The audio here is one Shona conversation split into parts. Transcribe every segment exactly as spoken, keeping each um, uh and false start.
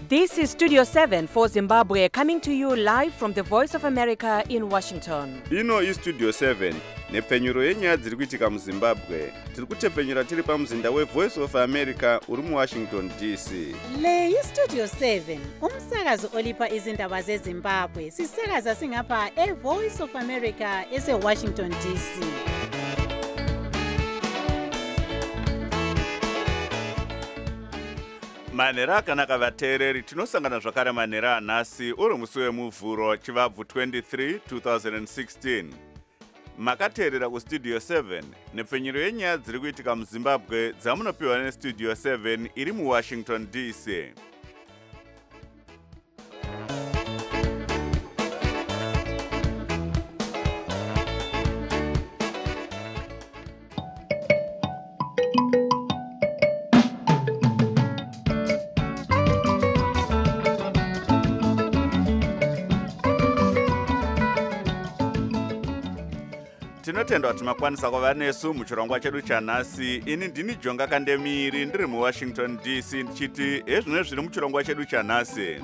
This is Studio seven for Zimbabwe, coming to you live from the Voice of America in Washington. Ino is Studio seven, nepfenyuro yenyaya dziri kuitika muZimbabwe. Tiri kutepfenyura tiri pamuzinda weVoice of America uri muWashington D C. Le iStudio seven, umsakazo olipa izindaba zeZimbabwe. Sisakaza singapha eVoice of America eseWashington D C. Manhero akanaka vateereri, tinosangana zvakare manhero anhasi uri musi wemuvhuro chivabvu twenty-three two thousand sixteen. Makateerera kuStudio seven, nepfenyuro yenyaya dziri kuitika muZimbabwe dzamunopiwa neStudio seven iri muWashington D C. Tinotendwa kuti makwanisa kuva nesu muchirongwa chedu chanhasi. Ini ndini Jonga Kandemiri ndiri muWashington D C ndichiti ezvino zviri muchirongwa chedu chanhasi.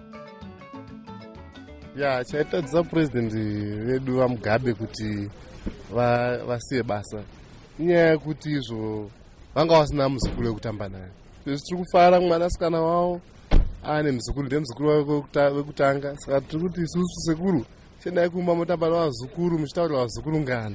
Ya, chaitadzisa president vedu vaMugabe kuti vasiye basa. Inyaya yekuti izvo vanga vasina muzukuru wekutamba naye. Tiri kufara mwanasikana wavo ane muzukuru, ndiye muzukuru wake wekutanga. Saka tiri kuti isusu sekuru chendai kuma mutamba navazukuru muchitaurira vazukuru ngano.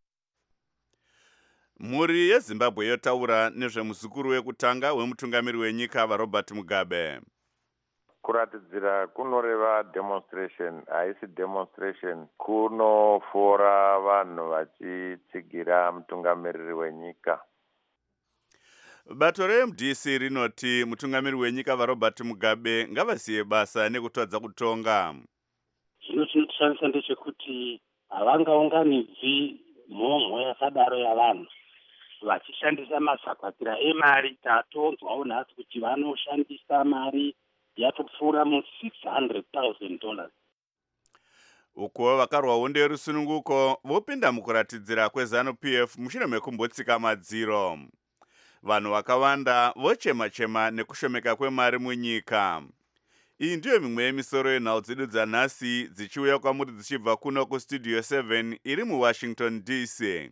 Mhuri yeZimbabwe yotaura nezvemuzukuru wekutanga wemutungamiri wenyika vaRobert Mugabe. Kuratidzira kunoreva demonstration, haisi demonstration, kunofora vanhu vachitsigira mutungamiriri wenyika. Bato reM D C rinoti mutungamiri wenyika vaRobert Mugabe ngavasiye basa nekutadza kutonga. Zvino chinotishamisa ndechekuti havangaunganidzi mhomho yakadaro yavanhu vachishandisa masakwatira emari. Tatonzwawo nhasi kuti vanoshandisa mari yatopfuura mu six hundred thousand dollars. Uko vakarwa hondo yerusununguko vopinda mukuratidzira kweZanu P F mushure mekumbotsika madziro. Vanhu vakawanda vochema-chema nekushomeka kwemari munyika. Iyi ndiyo mimwe yemisoro yenhau dzedu dzanhasi dzichiuya kwamuri dzichibva kuno kuStudio seven iri muWashington D C.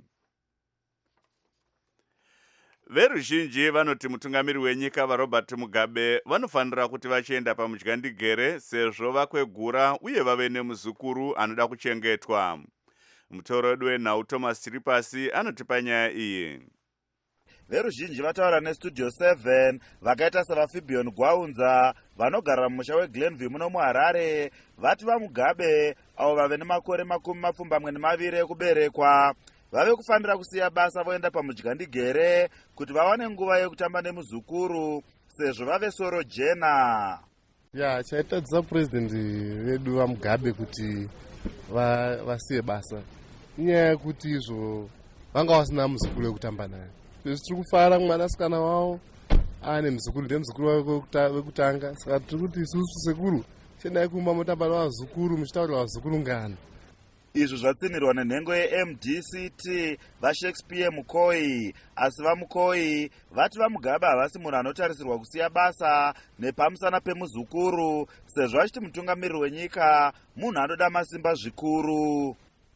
Veruzhinji vanoti mutungamiri wenyika vaRobert Mugabe vanofanira kuti vachienda pamudyandigere sezvo vakwegura uye vave nemuzukuru anoda kuchengetwa. Mutoro wedu wenhau Thomas Chiripasi anotipa nyaya iyi. Veruzhinji vataura neStudio seven vakaita savaFibion Gwaunza vanogara mumusha weGlenview muno muHarare vati vaMugabe avo vave nemakore makumi mapfumbamwe nemaviri ekuberekwa vave kufanira kusiya basa voenda pamudyandigere kuti vawane nguva yekutamba nemuzukuru sezvo vave soro jena. Ya, chaitadzisa president vedu vaMugabe kuti vasiye basa. Inyaya yekuti izvo vanga vasina muzukuru wekutamba naye. Tiri kufara mwanasikana wavo ane muzukuru, ndiye muzukuru wake wekutanga. Saka tiri kuti isusu sekuru chendai kuma mutamba navazukuru muchitaurira vazukuru ngano. Izvo zvatsinirwa nenhengo yeM D C T vaShakespeare Mukoi, asi vaMukoi vati vaMugabe havasi munhu anotarisirwa kusiya basa nepamusana pemuzukuru sezvo achiti mutungamiriri wenyika munhu anoda masimba zvikuru.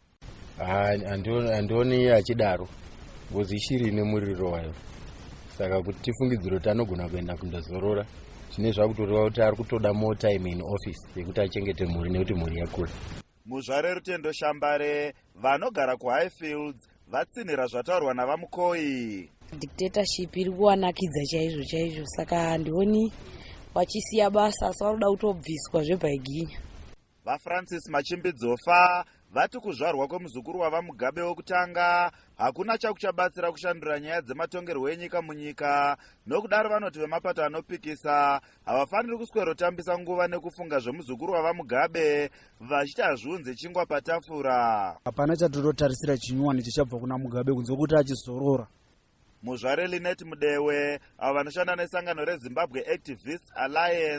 Handioni achidaro ngozi ishiri nemuriro wayo, saka kuti tifungidziro kuti anogona kuenda kundozorora zvine zvakutoreva kuti ari kutoda more time in office yekuti achengete mhuri nekuti mhuri yakura. Muzvare Rutendo Shambare vanogara kuHighfields vatsinira zvataurwa navaMukoi. Dictatorship iri kuwanakidza chaizvo chaizvo, saka handioni vachisiya basa asi vanoda kutobviswa zvebhaiginya. VaFrancis Machimbidzofa vati kuzvarwa kwemuzukuru wavaMugabe wekutanga hakuna chakuchabatsira kushandura nyaya dzematongerwo enyika munyika, nokudaro vanoti vemapato anopikisa havafaniri kuswerotambisa nguva nekufunga zvemuzukuru wavaMugabe vachiti hazviunze chingwa patafura. Hapana chatinotarisira chinyuwani chichabva kuna Mugabe kunze kuti achizorora. Muzvare Linet Mudewe avo vanoshanda nesangano reZimbabwe Activists Alliance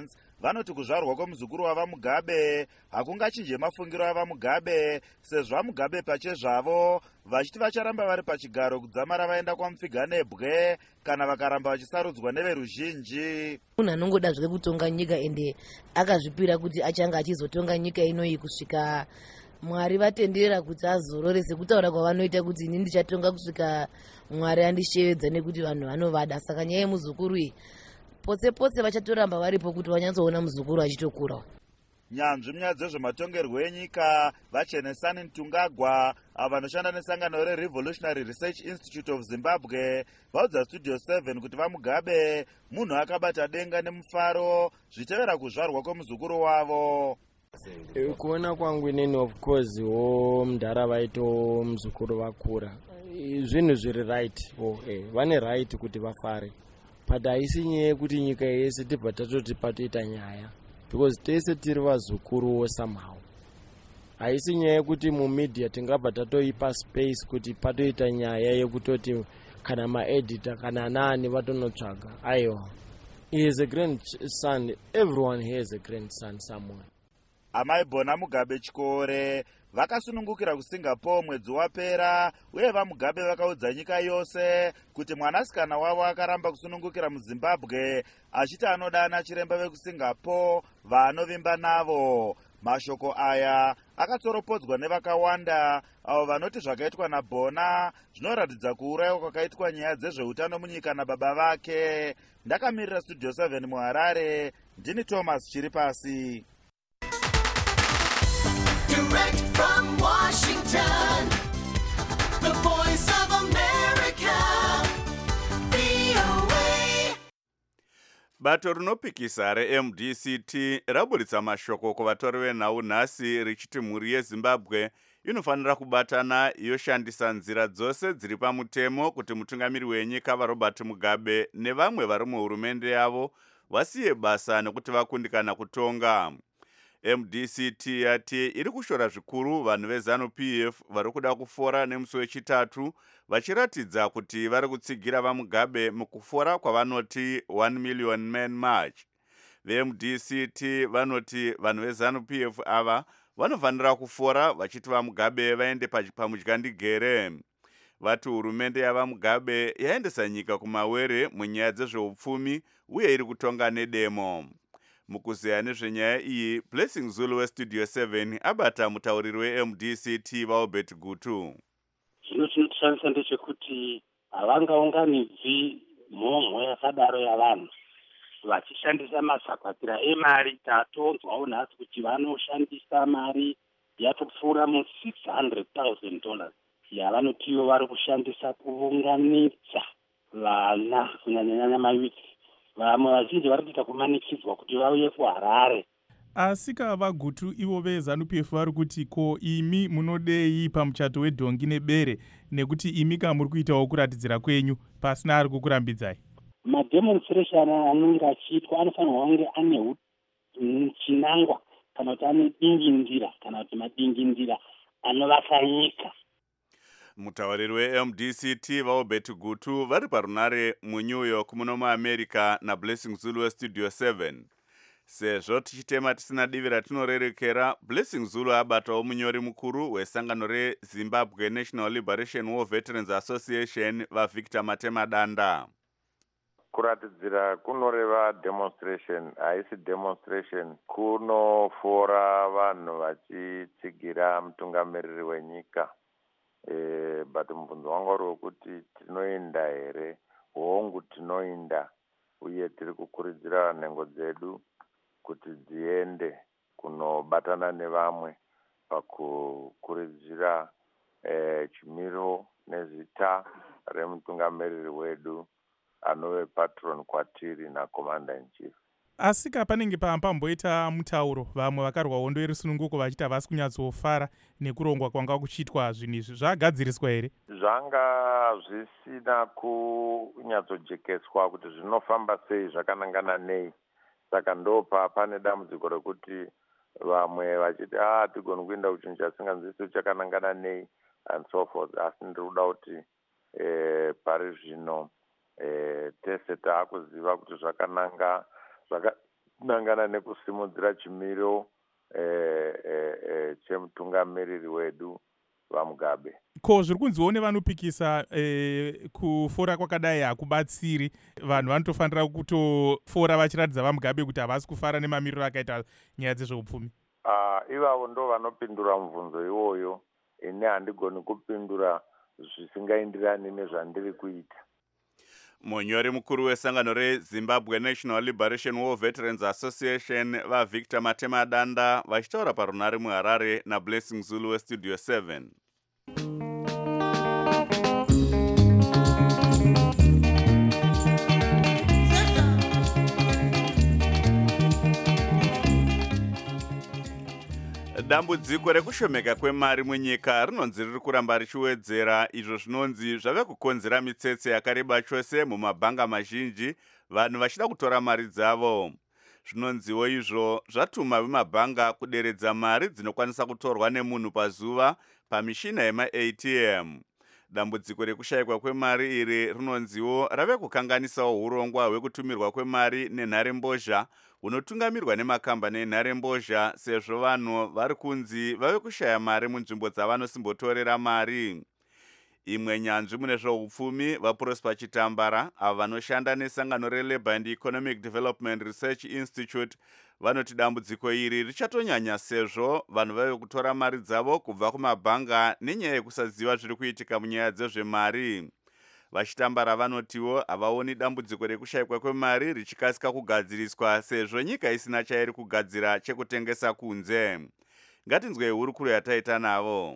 vanoti kuzvarwa kwemuzukuru wavamugabe hakungachinje mafungiro avamugabe, sezvo vamugabe pachezvavo vachiti vacharamba vari pachigaro kudzamara vaenda kwamupfiganebwe kana vakaramba vachisarudzwa neveruzhinji. Munhu anongoda zvake kutonga nyika ende akazvipira kuti achanga achizotonga nyika inoyi kusvika Mwari vatendera kuti azorore, sekutaura kwavanoita kuti ini ndichatonga kusvika Mwari andishevedza nekuti vanhu vanovada. Saka nyaya yemuzukuru iyi potse potse vachatoramba varipo kuti vanyatsoona muzukuru achitokura. Nyanzvi munyaya dzezvematongerwo enyika vaChenesani Ntungagwa avo vanoshanda nesangano reRevolutionary Research Institute of Zimbabwe vaudza Studio seven kuti vamugabe munhu akabata denga nemufaro zvitevera kuzvarwa kwemuzukuru wavo. Kuona kwangu inini of course wo mudhara vaito muzukuru vakura zvinhu zviri right o eh vane right kuti vafare, but haisi nyaya yekuti nyika yese tibva tatoti patoita nyaya, because tese tiri vazukuru somehow. Haisi nyaya yekuti mumedia tingabva tatoipa space kuti patoita nyaya yekutoti kana maeditor kana nani vatonotsvaga. Aiwa, he is a grandson, everyone has a grandson somewhere. Amai Bona Mugabe Chikore vakasunungukira kuSingapore mwedzi wapera, uye vamugabe vakaudza nyika yose kuti mwanasikana wavo akaramba kusunungukira muZimbabwe achiti anodana chiremba vekuSingapore vaanovimba navo. Mashoko aya akatsoropodzwa nevakawanda avo vanoti zvakaitwa naBona zvinoratidza kuurayiwa kwakaitwa nyaya dzezveutano munyika nababa vake. Ndakamirira Studio seven muHarare, ndini Thomas Chiripasi. Direct from Washington, the voice of America, V O A. Bato rinopikisa reM D C T raburitsa mashoko kuvatori venhau nhasi richiti mhuri yeZimbabwe inofanira kubatana yoshandisa nzira dzose dziri pamutemo kuti mutungamiri wenyika vaRobert Mugabe nevamwe vari muhurumende yavo vasiye basa nekuti vakundikana kutonga. M D C T yati iri kushora zvikuru vanhu veZanu P F vari kuda kufora nemusi wechitatu vachiratidza kuti vari kutsigira vaMugabe mukufora kwavanoti one million man march. Ve-M D C T vanoti vanhu veZanu P F ava vanofanira kufora vachiti vaMugabe vaende pamudyandigere. Vati hurumende yavaMugabe yaendesa nyika kumawere munyaya dzezveupfumi uye iri kutonga nedemo. Mukuzeya nezvenyaya iyi, Blessing Zulu weStudio seven abata mutauriri weM D C T vaObert Gutu. Chinotishamisa ndechekuti havangaunganidzi mhomho yakadaro yavanhu vachishandisa masakwatira emari. Tatonzwawo nhasi kuti vanoshandisa mari yatopfuura mu six hundred thousand dollars yavanotiwo vari kushandisa kuunganidza vana kunyanyanyanya mayuthi. Vamwe vazhinji vari kuita kumanikidzwa kuti vauye kuHarare. Asika vaGutu ivo veZanu P F vari kuti ko imi munodei pamuchato wedhongi nebere nekuti imi ka muri kuitawo kuratidzira kwenyu pasina ari kukurambidzai. Mademonstration anenge achiitwa anofanirwa kunge ane chinangwa kana kuti ane dingindira kana kuti madingindira anovaka nyika. Mutauriri weM D C T vaObert Gutu vari parunare muNew York muno muAmerica naBlessing Zulu weStudio seven. Sezvo tichitema tisina divi ratinorerekera, Blessing Zulu abatawo munyori mukuru wesangano reZimbabwe National Liberation War Veterans Association vaVictor Matemadanda. Kuratidzira kunoreva demonstration, haisi demonstration, kunofora vanhu vachitsigira mutungamiriri wenyika. Eh, but mubvunzo wangu wari wekuti tinoenda here? Hongu tinoenda, uye tiri kukurudzira nhengo dzedu kuti dziende kunobatana nevamwe pakukurudzira eh, chimiro nezita remutungamiriri wedu anove patron kwatiri naCommander in Chief. Asika panenge pamboita mutauro vamwe vakarwa hondo yerusununguko vachita vasi kunyatsofara nekurongwa kwanga kuchitwa zvinhu izvi zvagadziriswa here? Zvanga zvisina kunyatsojekeswa kuti zvinofamba sei, zvakanangana nei. Saka ndopa pane dambudziko rekuti vamwe vachiti ah tigoni kuenda kuchinhu chasinganzwisi chakanangana nei and so forth. Asi ndiri kuda kuti eh, pari zvino eh, tese taakuziva kuti zvakananga zvaka nangana nekusimudzira chimiro eh, eh, eh, chemutungamiriri wedu vaMugabe. Ko zviri kunziwo nevanopikisa eh, kufora kwakadai hakubatsiri, vanhu vanotofanira kutofora vachiratidza vaMugabe kuti havasi kufara nemamiriro akaita nyaya dzezveupfumi. Uh, ivavo ndo vanopindura mubvunzo iwoyo, ine handigoni kupindura zvisingaenderani nezvandiri kuita. Munyori mukuru wesangano reZimbabwe National Liberation War Veterans Association vaVictor Matema Danda vachitaura parunare muHarare naBlessing Zulu weStudio seven. Dambudziko rekushomeka kwemari munyika rinonzi riri kuramba richiwedzera, izvo zvinonzi zvave kukonzera mitsetse yakareba chose mumabhanga mazhinji, vanhu vachida kutora mari dzavo. Zvinonziwo izvo zvatuma vemabhanga kuderedza mari dzinokwanisa kutorwa nemunhu pazuva pamishina yema-A T M. Dambudziko rekushayikwa kwemari iri rinonziwo rave kukanganisawo urongwa hwekutumirwa kwemari nenharembozha hunotungamirwa nemakambani enharembozha, sezvo vanhu vari kunzi vave kushaya mari munzvimbo dzavanosimbotorera mari. Imwe nyanzvi mune zveupfumi vaProsper Chitambara avo vanoshanda nesangano reLabour and Economic Development Research Institute vanoti dambudziko iri richatonyanya sezvo vanhu vave kutora mari dzavo kubva kumabhanga nenyaya yekusaziva zviri kuitika munyaya dzezvemari. Vachitambara vanotiwo havaoni dambudziko rekushayikwa kwemari richikasika kugadziriswa sezvo nyika isina chairi kugadzira chekutengesa kunze. Ngatinzwe hurukuro yataita navo.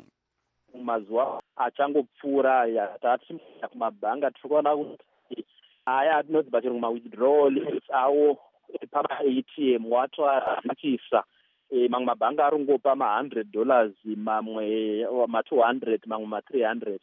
Mazuva achangopfuura yatati kumabhanga tiri kuona kuti aya atinodzi pachirungu mawithdrawal awo pama-A T M watoazikisa. E, mamwe mabhanga aringopa ma-hundred dollars, mamwe ma-two hundred, mamwe ma-three hundred.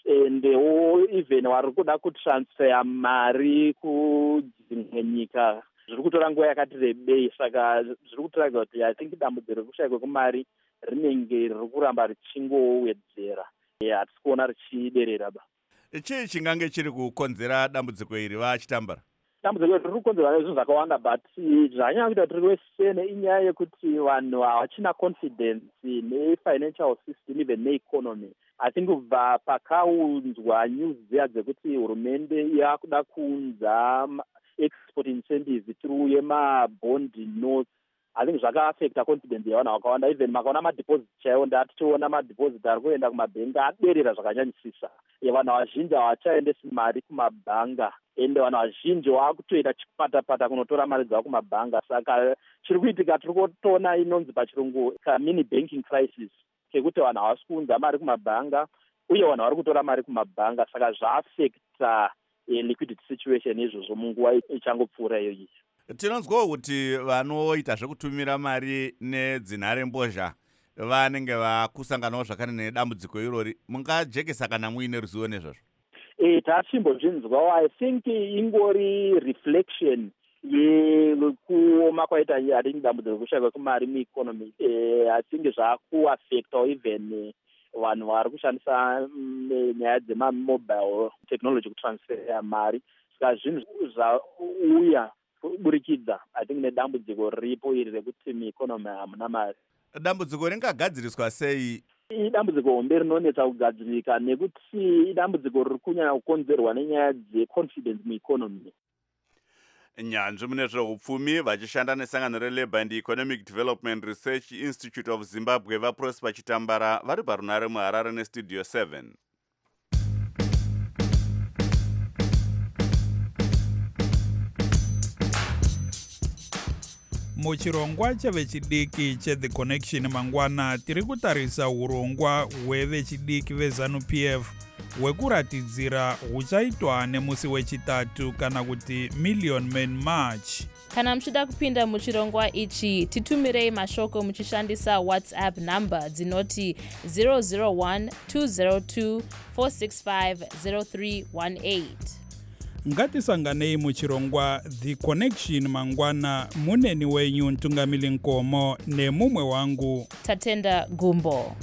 Endewo even wari kuda kutransfer mari kudzimwe nyika zviri kutora nguva yakati rebei, saka zviri kutiratidza kuti I think dambudziko rekushayikwa kwemari rinenge riri kuramba richingowedzera, hatisi kuona richiderera ba. Chii chingange chiri kukonzera dambudziko iri vaChitambara? Dambudziko riri kukonzerwa nezvinhu zvakawanda, but zvanyanya kuita kuti rwesene inyaya yekuti vanhu havachina confidence nefinancial system even neeconomy. I think kubva pakaunzwa news dziya dzekuti hurumende yakuda kuunza export incentives through yema-bond notes, I think zvaka-affecta confidence yavanhu vakawanda. Even makaona madeposit chaiwo ndatichiona madeposit ari kuenda kumabhenga aderera zvakanyanyisisa. Vanhu vazhinji havachaendesi mari kumabhanga, ende vanhu vazhinji vakutoita chipata-pata kunotora mari dzavo kumabhanga. Saka chiri kuitika tiri kutoona inonzi pachirungu ka-mini banking crisis, kekuti vanhu havasi kuunza mari kumabhanga uye vanhu vari kutora mari kumabhanga, saka zvaaffecta liquidity situation izvozvo munguva ichangopfuura iyoyi. Tinonzwawo kuti vanoita zvekutumira mari nedzinharembozha vanenge vakusanganawo zvakare nedambudziko irori, mungajekesa kana muine ruzivo nezvazvo? E, tachimbozvinzwawo. I think ingori reflection yekuoma kwaita hatingi dambudziko rekushayikwa kwemari mueconomy. E, I think zvakuaffectawo even vanhu vari kushandisa nyaya dzemamobile technology kutransfera mari, saka zvinhu zvauya kuburikidza I think nedambudziko riripo iri rekuti mueconomy hamuna mari. Dambudziko ringagadziriswa sei? Idambudziko hombe rinonetsa kugadzirika nekuti idambudziko riri kunyanya kukonzerwa nenyaya dzeconfidence mueconomy. Nyanzvi mune zveupfumi vachishanda nesangano reLabour and Economic Development Research Institute of Zimbabwe vaProsper Chitambara vari parunare muHarare neStudio seven. Muchirongwa chevechidiki cheThe Connection mangwana tiri kutarisa urongwa hwevechidiki veZanu-P F hwekuratidzira huchaitwa nemusi wechitatu kana kuti Million Men March. Kana muchida kupinda muchirongwa ichi, titumirei mashoko muchishandisa WhatsApp number dzinoti zero zero one two zero two four six five zero three one eight. Ngatisanganei muchirongwa The Connection mangwana, muneni wenyu Ntungamili Nkomo nemumwe wangu Tatenda Gumbo.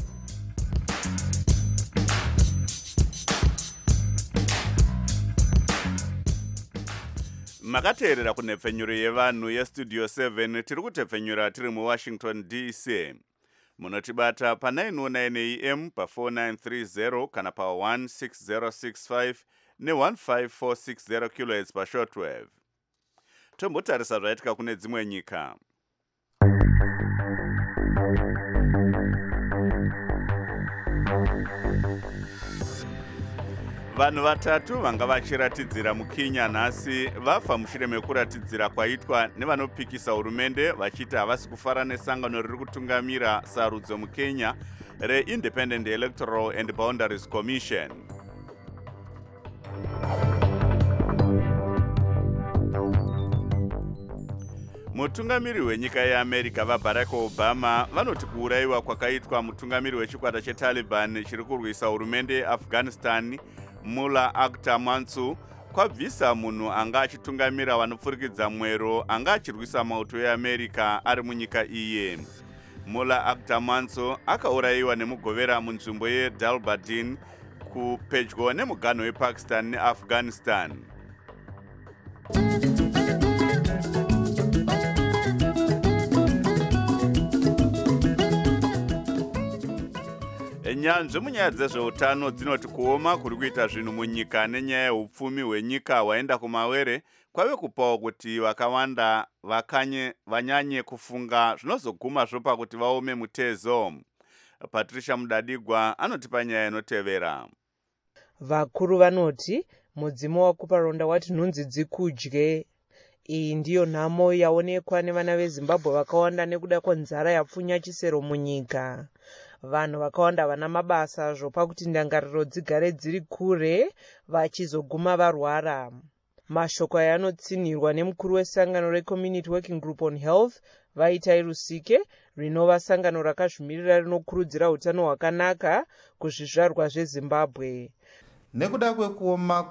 makateerera kunhepfenyuro yevanhu yestudio seven tiri kutepfenyura tiri muwashington D C. Munotibata pa nine oh nine A M pa four nine three zero kana pa one six zero six five ne one five four six zero kilohertz pa shortwave. Tombotarisa zvaitika kune dzimwe nyika. Vanhu vatatu vanga vachiratidzira muKenya nhasi vafa mushure mekuratidzira kwaitwa nevanopikisa hurumende vachiti havasi kufara nesangano riri kutungamira sarudzo muKenya reIndependent Electoral and Boundaries Commission. Mutungamiri wenyika yeAmerica vaBarack Obama vanoti kuurayiwa kwakaitwa mutungamiri wechikwata cheTaliban chiri kurwisa hurumende yeAfghanistan Mullah Akhtar Mansour kwabvisa munhu anga achitungamira vanopfurikidza mwero anga achirwisa mauto eAmerica ari munyika iye. Mullah Akhtar Mansour akaurayiwa nemugovera munzvimbo yeDalbadin kupedyo nemuganho wePakistan neAfghanistan. Nyanzvi munyaya dzezveutano dzinoti kuoma kuri kuita zvinhu munyika nenyaya yeupfumi hwenyika hwaenda kumawere kwave kupawo kuti vakawanda vakanye vanyanye kufunga zvinozoguma zvopa kuti vaome mutezo. Patricia Mudadigwa anotipa nyaya inotevera. Vakuru vanoti mudzimu wakuparonda wati nhunzi dzikudye. Iyi ndiyo nhamo yaonekwa nevana veZimbabwe vakawanda nekuda kwenzara yapfunya chisero munyika. Vanhu vakawanda vana mabasa zvopa kuti ndangariro dzigare dziri kure vachizoguma varwara. Mashoko aya anotsinhirwa nemukuru wesangano reCommunity Working Group on Health Vaitai Rusike rinova sangano rakazvimirira rinokurudzira utano hwakanaka kuzvizvarwa zveZimbabwe. Nekuda kwekuoma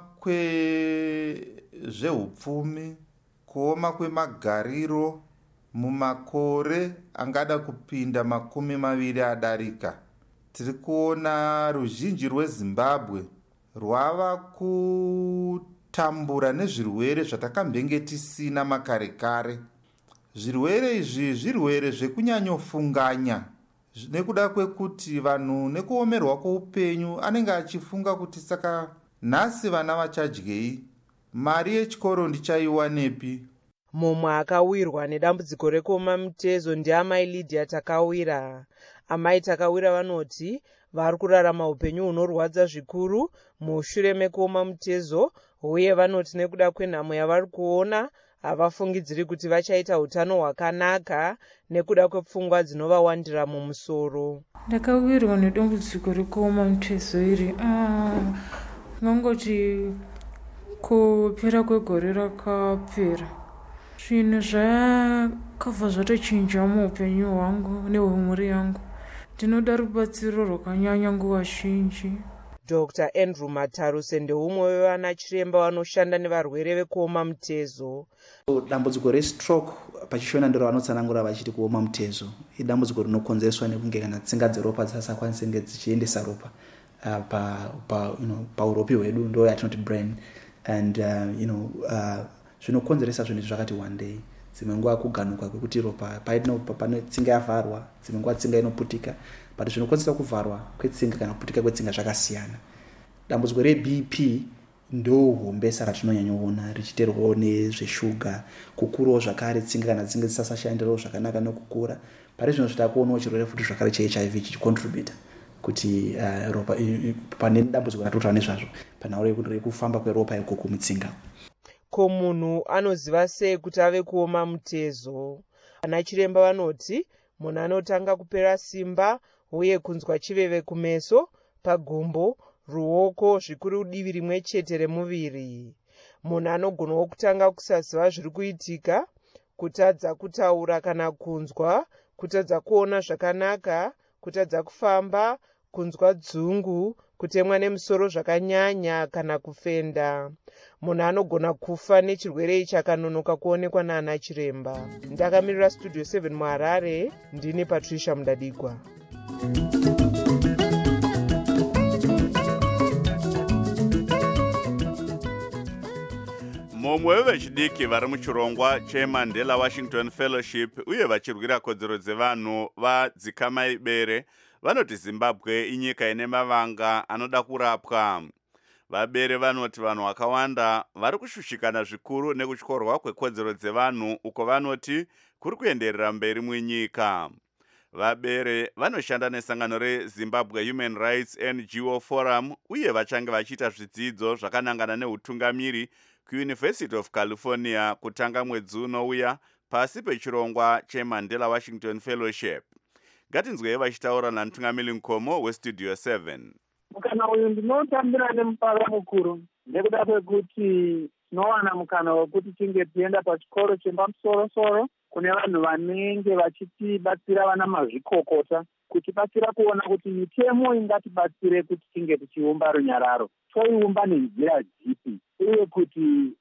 kwezveupfumi, kuoma kwemagariro mumakore angada kupinda makumi maviri adarika, tiri kuona ruzhinji rweZimbabwe rwava kutambura nezvirwere zvatakambenge tisina makare kare. Zvirwere izvi zvirwere zvekunyanyofunganya, nekuda kwekuti vanhu nekuomerwa kweupenyu anenge achifunga kuti saka nhasi vana vachadyei, mari yechikoro ndichaiwanepi. Mumwe akawirwa nedambudziko rekuoma mutezo ndiamai Lydia Takawira. Amai Takawira vanoti vari kurarama upenyu hunorwadza zvikuru mushure mekuoma mutezo, uye vanoti nekuda kwenhamo yavari kuona havafungidziri kuti vachaita utano hwakanaka nekuda kwepfungwa dzinovawandira mumusoro. Ndakawirwa nedambudziko rekuoma mutezo iri. Ah, ngangoti kupera kwegore rakapera. Zvinhu zvakabva zvatochinja muupenyu hwangu nehwemhuri yangu. Ndinoda rubatsiro rwakanyanya nguva zhinji. Doctor Andrew Mataruse ndeumwe wevana chiremba vanoshanda nevarwere vekuoma mutezo. Dambudziko restroke pachishona ndiro vanotsanangura vachiti kuoma mutezo. Idambudziko rinokonzereswa nekunge kana tsinga dzeropa dzisakwanise kunge dzichiendesa ropa uh, pa pa you know pauropi hwedu ndo yatinoti brain, and uh, you know uh, zvinokonzeresa zvinhu zvakati one day. Dzimwe nguva kuganuka kwekuti ropa paino pane tsinga yavharwa, dzimwe nguva tsinga inoputika, but zvinokonzeresa kuvharwa kwetsinga kana kuputika kwetsinga zvakasiyana. Dambudziko reB P ndo hombesa ratinonyanyoona richiterwawo nezveshuga, kukurawo zvakare tsinga kana tsinga dzisasashandirawo zvakanaka nokukura. Pari zvino zvitakuonawo chirwere futi zvakare cheH I V chichicontribute kuti uh, ropa pane dambudziko ratotaura nezvazvo panhau rekufamba kweropa ikoko mutsinga. Ko munhu anoziva sei kuti ave kuoma mutezo? Ana chiremba vanoti munhu anotanga kupera simba uye kunzwa chiveve kumeso, pagumbo, ruoko, zvikuru divi rimwe chete remuviri. Munhu anogonawo kutanga kusaziva zviri kuitika, kutadza kutaura kana kunzwa, kutadza kuona zvakanaka, kutadza kufamba, kunzwa dzungu, kutemwa nemusoro zvakanyanya kana kufenda. Munhu anogona kufa nechirwere ichi akanonoka kuonekwa naana chiremba. Ndakamirira Studio seven muHarare, ndini Patricia Mudadigwa. mumwe wevechidiki vari muchirongwa chemandela washington fellowship uye vachirwira kodzero dzevanhu vadzikamai bere vanoti zimbabwe inyika ine mavanga anoda kurapwa. Vabere vanoti vanhu vakawanda vari kushushikana zvikuru nekutyorwa kwekodzero dzevanhu uko vanoti kuri kuenderera mberi munyika. Vabere vanoshanda nesangano reZimbabwe Human Rights N G O Forum uye vachange vachiita zvidzidzo zvakanangana neutungamiri kuUniversity of California kutanga mwedzi unouya pasi pechirongwa cheMandela Washington Fellowship. Ngatinzwei vachitaura namutungamiri mukoma westudio seven. Mukana uyu ndinotambira nemufaro mukuru nekuda kwekuti tinowana mukana wekuti tinge tienda pachikoro chepamusoro-soro kune vanhu vanenge vachitibatsira vana mazvikokota kutibatsira kuona kuti mitemo ingatibatsire kuti tinge tichiumba runyararo toiumba nenzira dzipi uye kuti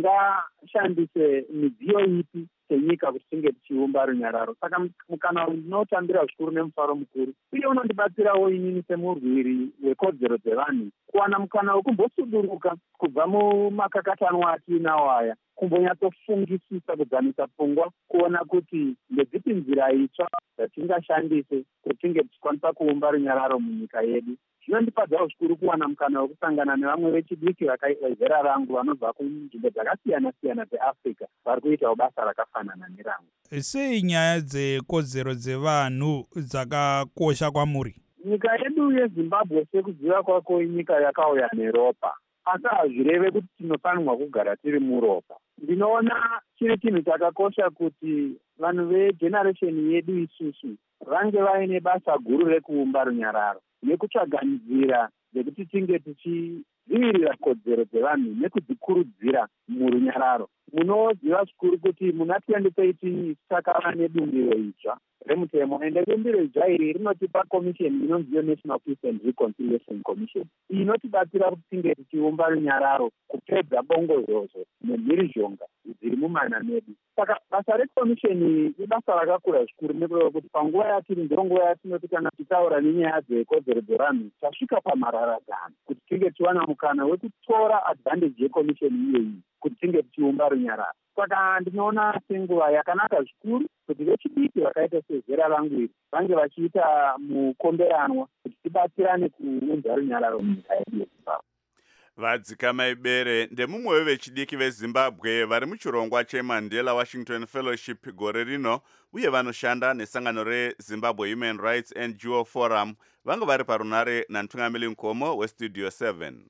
tingashandise midziyo ipi senyika kuti tinge tichiumba runyararo. Saka mukana unotambira zvikuru nemufaro mukuru uye unondibatsirawo inini semurwiri wekodzero dzevanhu kuwana mukana wekumbosuduruka kubva mumakakatanwa atiinawo aya kumbonyatsofungisisa kudzamisa pfungwa kuona kuti ndedzipi nzira itsva dzatingashandise kuti tinge tichikwanisa kuumba runyararo munyika yedu. Zvinondipadzawo zvikuru kuwana mukana wekusangana nevamwe vechidiki vakaizera rangu vanobva kunzvimbo dzakasiyana-siyana dzeafrica vari kuitawo basa rakafanana nerangu. Sei nyaya dzekodzero dzevanhu dzakakosha kwamuri? Nyika yedu yeZimbabwe sekuziva kwako inyika yakauya neropa, asi hazvireve kuti tinofanirwa kugara tiri muropa. Ndinoona chiri chinhu chakakosha kuti vanhu vegeneration yedu isusu vange vaine basa guru rekuumba runyararo nekutsvaga nzira dzekuti tinge tichidzivirira kodzero dzevanhu nekudzikurudzira murunyararo. Munoziva zvikuru kuti muna twenty thirteen takava nebumbiro idzva remutemo ende bumbiro idzva iri rinotipa commission inonziyo National Peace and Reconciliation Commission inotibatsira kuti tinge tichiumba runyararo kupedza bongozozo nemhirizhonga dziri mumana medu. Saka basa recommission ibasa rakakura zvikuru nekuda kuti panguva yatiri ndiyo nguva yatinoti kana tichitaura nenyaya dzekodzero dzevanhu tasvika pamharadzano kuti tinge tiwana mukana wekutora advantage yecommission iyoyi kuti tinge tichiumba runyararo. Saka ndinoona senguva yakanaka zvikuru kuti vechidiki vakaita sezera rangu iri vange vachiita mukomberanwa kuti tibatsirane kuunza runyararo munyika yedu yeZimbabwe. Vadzikamai bere ndemumwe wevechidiki veZimbabwe vari muchirongwa cheMandela Washington Fellowship gore rino uye vanoshanda nesangano reZimbabwe Human Rights N G O Forum vange vari parunare namutungamiri mukoma westudio seven.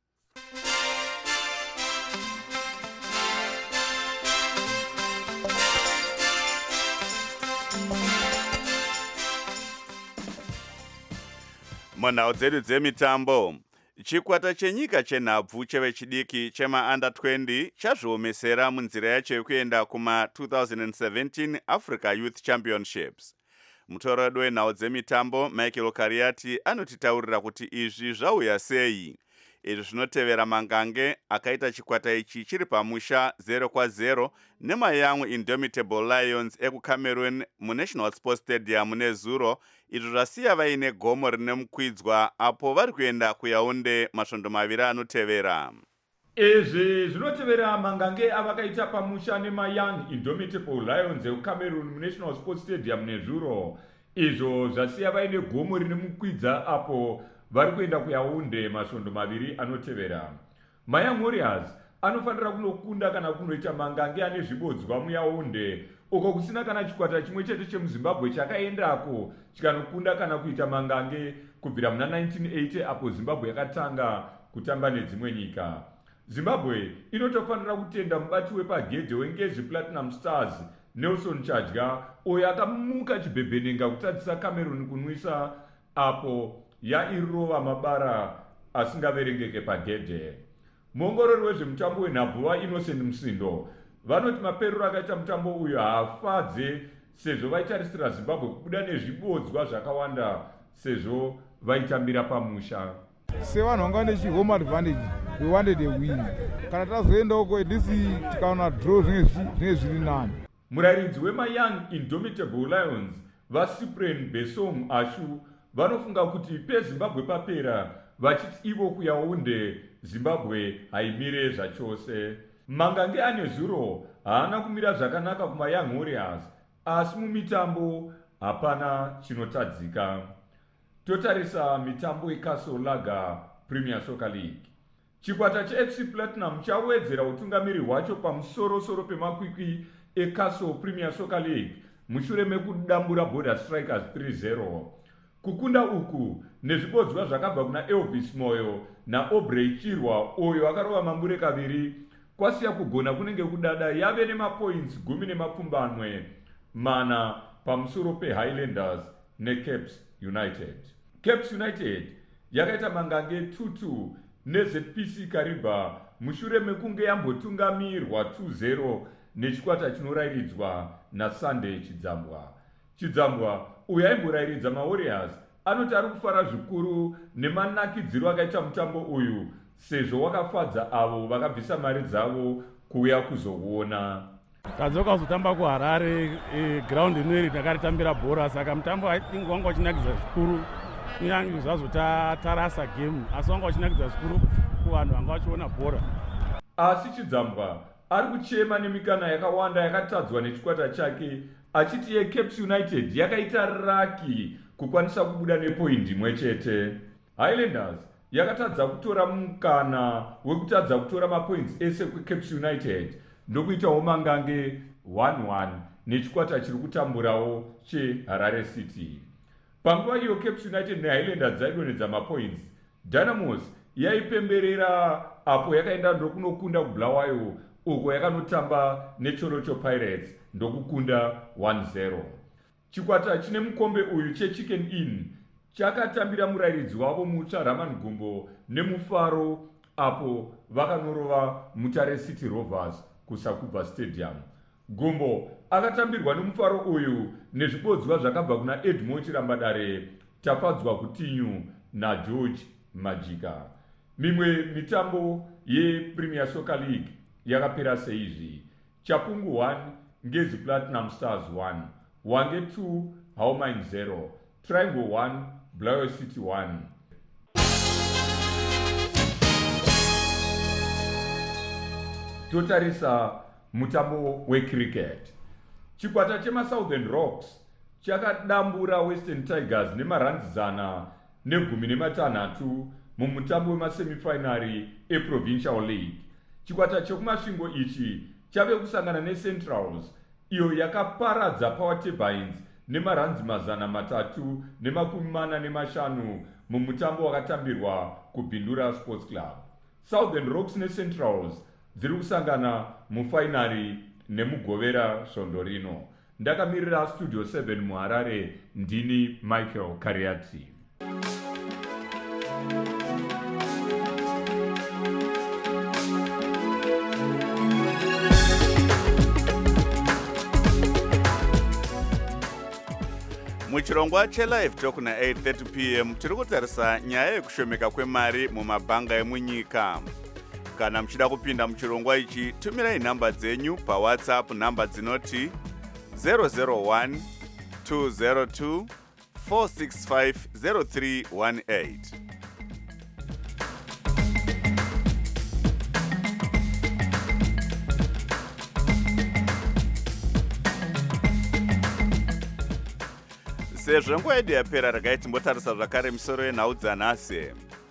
Munhau dzedu dzemitambo, chikwata chenyika chenhabvu chevechidiki chema-under twenty chazviomesera munzira yacho yekuenda kuma twenty seventeen Africa Youth Championships. Mutorodi wenhau dzemitambo Michael Kariati anotitaurira kuti izvi zvauya sei. Izvi zvinotevera mangange akaita chikwata ichi chiri pamusha zero kwa zero neMayoung Indomitable Lions ekuCameroon muNational Sports Stadium nezuro, izvo zvasiya vaine gomo rine mukwidzwa apo vari kuenda kuYaounde masvondo maviri anotevera. Izvi zvinotevera mangange avakaita pamusha neMayoung Indomitable Lions ekuCameroon muNational Sports Stadium nezuro, izvo zvasiya vaine gomo rine mukwidza apo vari kuenda kuYaounde masvondo maviri anotevera. Mayoung Warriors anofanira kunokunda kana kunoita mangange ane zvibodzwa muYaounde uko kusina kana chikwata chimwe chete chemuZimbabwe chakaendako chikanokunda kana kuita mangange kubvira muna nineteen eighty apo Zimbabwe yakatanga kutamba nedzimwe nyika. Zimbabwe inotofanira kutenda mubati wepagedhe weNgezi Platinum Stars Nelson Chadya uyo akamuka chibhebhenenga kutadzisa Cameroon kunwisa apo yairova mabara asingaverengeke pagedhe. Muongorori wezvemutambo wenhabvu waInnocent Musindo vanoti maperero akaita mutambo uyu haafadze sezvo vaitarisira Zimbabwe kubuda nezvibodzwa zvakawanda sezvo vaitambira pamusha. Sevanhu vanga vane chi-home advantage, we wanted a win. Kana tazoendawo kuedisi tikaona draw zvinenge zviri nani. Murayiridzi weMayoung Indomitable Lions vaCyprian Besom Ashu vanofunga kuti peZimbabwe papera vachiti ivo kuYaounde Zimbabwe haimire zvachose. Mangange ane zuro haana kumira zvakanaka kuma Young Warriors, asi mumitambo hapana chinotadzika. Totarisa mitambo yeCastle Lager Premier Soccer League. Chikwata cheF C Platinum chawedzera utungamiri hwacho pamusoro-soro pemakwikwi eCastle Premier Soccer League mushure mekudambura Border Strikers three zero. Kukunda uku nezvibodzwa zvakabva kuna Elvis Moyo naObrey Chirwa uyo akarova mambure kaviri kwasiya kugona kunenge kudada yave nemapoints gumi nemapfumbamwe mana pamusoro peHighlanders neCaps United. Caps United yakaita mangange two two neZ P C Kariba mushure mekunge yambotungamirwa two zero nechikwata chinorayiridzwa naSunday Chidzambwa. Chidzambwa uyo aimborayiridza maWarriors anoti ari kufara zvikuru nemanakidziro akaita mutambo uyu sezvo wakafadza avo vakabvisa mari dzavo kuuya kuzouona. Tadzoka kuzotamba kuHarare, e, ground inoiri takaritambira bhora, saka mutambo I think wanga uchinakidza zvikuru. Kunyange zvazota tarasa game asi wanga uchinakidza zvikuru kuvanhu vanga vachiona bhora. Asi Chidzambwa ari kuchema nemikana yakawanda yakatadzwa nechikwata chake achiti yeCaps United yakaita raki kukwanisa kubuda nepoindi imwe chete. Highlanders yakatadza kutora mukana wekutadza kutora mapoints ese kuCaps United ndokuitawo mangange one one nechikwata chiri kutamburawo cheHarare City. Panguva iyo Caps United neHighlanders dzaidonedza mapoints, Dynamos yaipemberera apo yakaenda ndokunokunda kuBulawayo uko yakanotamba neChorocho Pirates ndokukunda one zero. Chikwata chine mukombe uyu cheChicken Inn chakatambira murayiridzi wavo mutsva Raman Gumbo nemufaro apo vakanorova Mutare City Rovers kuSakubva Stadium. Gumbo akatambirwa nemufaro uyu nezvibodzwa zvakabva kuna Edmond Chirambadare, Tafadzwa Kutinyu naGeorge Majika. Mimwe mitambo yePremier Soccer League yakapera seizvi: Chapungu one, Ngezi Platinum Stars one, Wange two, Howmine zero, Triangle one, Bulawayo City one. Totarisa mutambo wecricket. Chikwata chemaSouthern Rocks chakadambura Western Tigers nemarandzana negumi nematanhatu mumutambo wemasemifinari eProvincial League. Chikwata chekumasvingo ichi chave kusangana neCentrals iyo yakaparadza Power Turbines nemaranzi mazana matatu nemakumi mana nemashanu mumutambo wakatambirwa kuBindura Sports Club. Southern Rocks neCentrals dziri kusangana mufainari nemugovera svondo rino. Ndakamirira Studio seven muHarare, ndini Michael Kariati. Muchirongwa chelive talk na eight thirty p m tiri kutarisa nyaya yekushomeka kwemari mumabhanga emunyika. Kana muchida kupinda muchirongwa ichi, tumirai nhamba dzenyu paWhatsApp, nhamba dzinoti zero zero one two zero two four six five zero three one eight. Sezvo nguva yedu yapera, regai timbotarisa zvakare misoro yenhau dzanhasi.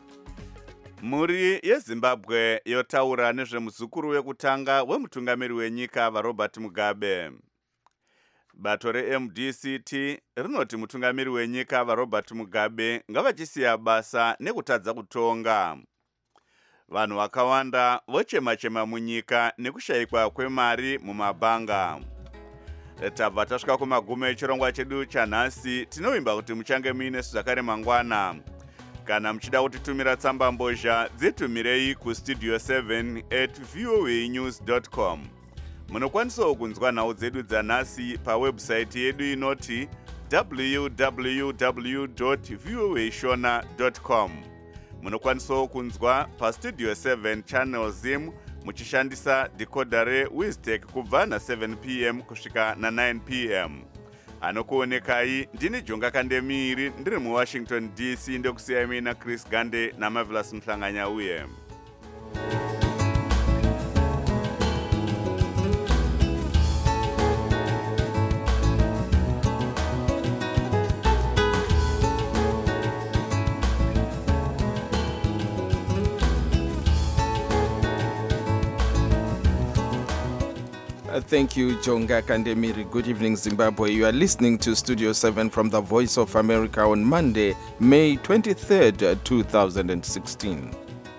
Mhuri yeZimbabwe yotaura nezvemuzukuru wekutanga wemutungamiri wenyika vaRobert Mugabe. Bato reM D C T rinoti mutungamiri wenyika vaRobert Mugabe ngavachisiya basa nekutadza kutonga. Vanhu vakawanda vochema-chema munyika nekushayikwa kwemari mumabhanga. Tabva tasvika kumagumo echirongwa chedu chanhasi. Tinovimba kuti muchange muine zvakare mangwana. Kana muchida kutitumira tsamba mbozha, dzitumirei kustudio seven at voanews dot com. Munokwanisawo kunzwa nhau dzedu dzanhasi pawebhusaiti yedu inoti w w w dot voashona dot com. Munokwanisawo kunzwa pastudio seven channel zim muchishandisa decoder reWiztech kubva na seven p m kusvika na nine p m. Anokuonekai ndini Jonga Kandemiri, ndiri muWashington D C, ndokusiyai mina Chris Gande naMarvelous Mhlanganya uye. Uh, thank you, Jonga Kandemiri. Good evening, Zimbabwe. You are listening to Studio seven from the Voice of America on Monday, May twenty-third, two thousand sixteen.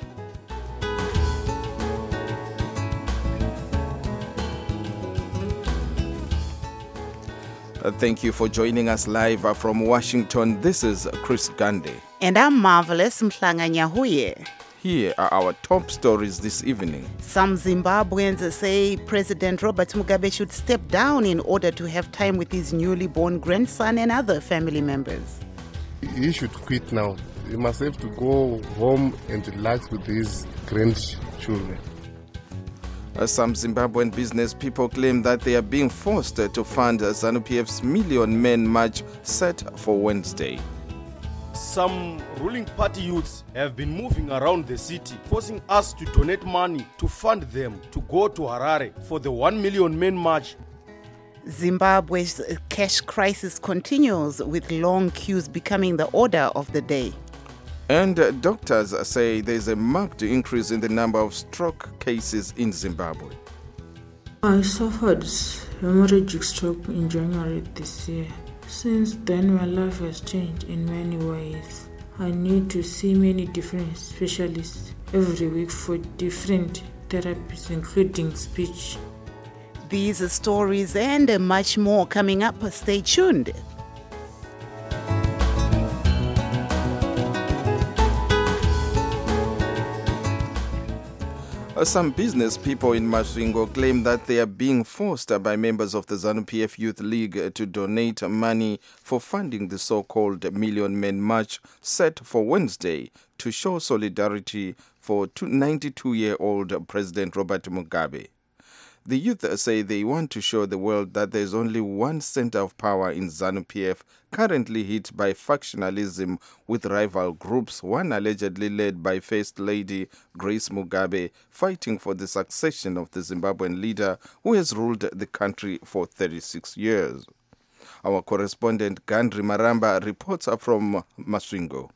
Uh, thank you for joining us live uh, from Washington. This is Chris Gandhi. And I'm Marvelous Mhlanga Nyahuye. Here are our top stories this evening. Some Zimbabweans say President Robert Mugabe should step down in order to have time with his newly born grandson and other family members. He should quit now. He must have to go home and relax with his grandchildren. Uh, some Zimbabwean business people claim that they are being forced uh, to fund uh, ZANU-P F's Million Men March set for Wednesday. Some ruling party youths have been moving around the city, forcing us to donate money to fund them to go to Harare for the one million Men March. Zimbabwe's cash crisis continues, with long queues becoming the order of the day. And uh, doctors say there's a marked increase in the number of stroke cases in Zimbabwe. I suffered hemorrhagic stroke in January this year. Since then, my life has changed in many ways. I need to see many different specialists every week for different therapies, including speech. These stories and much more coming up. Stay tuned. Some business people in Masvingo claim that they are being forced by members of the ZANU-P F Youth League to donate money for funding the so-called Million Men March set for Wednesday to show solidarity for ninety-two-year-old President Robert Mugabe. The youth say they want to show the world that there is only one center of power in ZANU-P F, currently hit by factionalism with rival groups, one allegedly led by First Lady Grace Mugabe, fighting for the succession of the Zimbabwean leader who has ruled the country for thirty-six years. Our correspondent Gandri Maramba reports from Masvingo.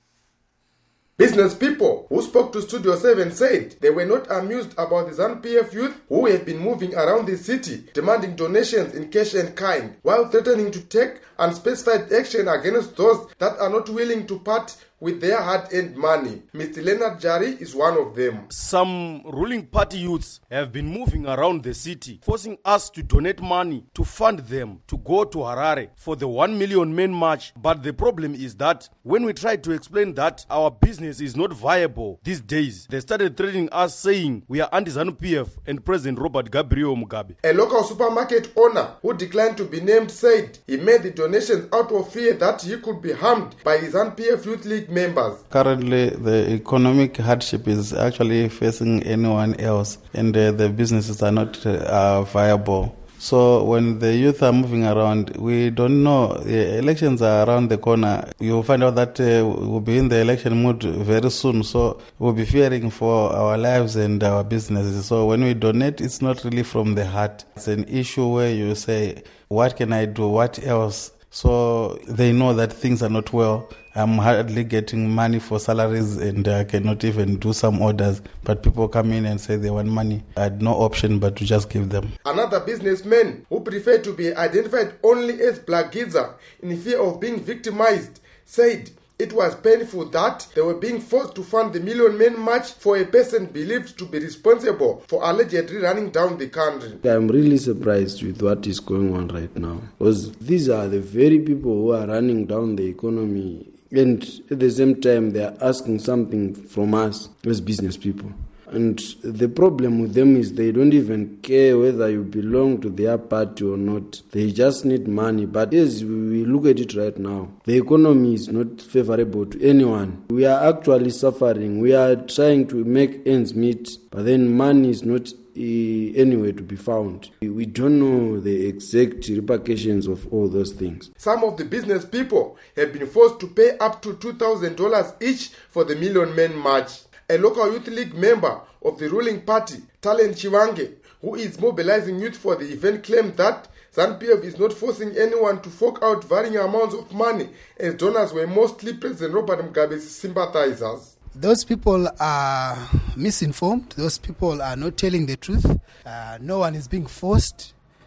Business people who spoke to Studio seven said they were not amused about the ZANU-P F youth who have been moving around the city demanding donations in cash and kind, while threatening to take unspecified action against those that are not willing to part with their hard-earned money. Mister Leonard Jari is one of them. Some ruling party youths have been moving around the city, forcing us to donate money to fund them to go to Harare for the one million Men March. But the problem is that when we tried to explain that our business is not viable these days, they started threatening us, saying we are anti-ZANU-P F and President Robert Gabriel Mugabe. A local supermarket owner who declined to be named said he made the donations out of fear that he could be harmed by the ZANU-P F Youth League members. Currently, the economic hardship is actually facing anyone else, and uh, the businesses are not uh, viable. So when the youth are moving around, we don't know. The elections are around the corner. You'll find out that uh, we'll be in the election mood very soon. So we'll be fearing for our lives and our businesses. So when we donate, it's not really from the heart. It's an issue where you say, what can I do? What else? So they know that things are not well. I'm hardly getting money for salaries and I cannot even do some orders. But people come in and say they want money. I had no option but to just give them. Another businessman who preferred to be identified only as Black Giza in fear of being victimized said it was painful that they were being forced to fund the Million Men March for a person believed to be responsible for allegedly running down the country. I'm really surprised with what is going on right now, because these are the very people who are running down the economy, and at the same time they are asking something from us as business people. And the problem with them is they don't even care whether you belong to their party or not. They just need money. But as we look at it right now, the economy is not favorable to anyone. We are actually suffering. We are trying to make ends meet, but then money is not uh, anywhere to be found. We don't know the exact repercussions of all those things. Some of the business people have been forced to pay up to two thousand dollars each for the Million Men March. A local youth league member of the ruling party, Talent Chiwange, who is mobilizing youth for the event, claimed that ZANU-P F is not forcing anyone to fork out varying amounts of money, as donors were mostly President Robert Mugabe's sympathizers. Those people are misinformed. Those people are not telling the truth. Uh, no one is being forced.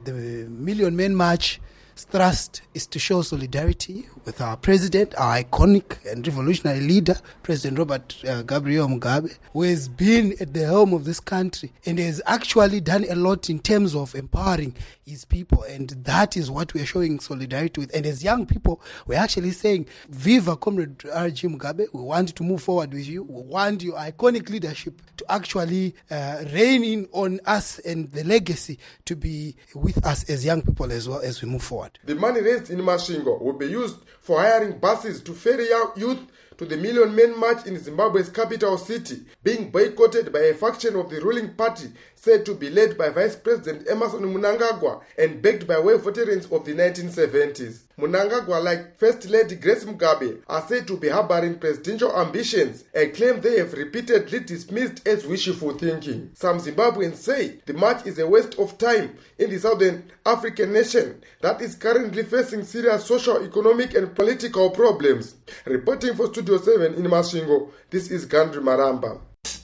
The Million Men March thrust is to show solidarity with our president, our iconic and revolutionary leader, President Robert uh, Gabriel Mugabe, who has been at the helm of this country and has actually done a lot in terms of empowering his people. And that is what we are showing solidarity with. And as young people, we're actually saying, Viva Comrade R G Mugabe, we want to move forward with you. We want your iconic leadership to actually uh, reign in on us and the legacy to be with us as young people as well as we move forward. The money raised in Masvingo will be used for hiring buses to ferry out youth to the Million Men March in Zimbabwe's capital city, being boycotted by a faction of the ruling party said to be led by Vice President Emmerson Mnangagwa and backed by war veterans of the nineteen seventies. Mnangagwa, like First Lady Grace Mugabe, are said to be harboring presidential ambitions, a claim they have repeatedly dismissed as wishful thinking. Some Zimbabweans say the march is a waste of time in the Southern African nation that is currently facing serious social, economic and political problems. Reporting for Studio seven in Masvingo, this is Gandri Maramba.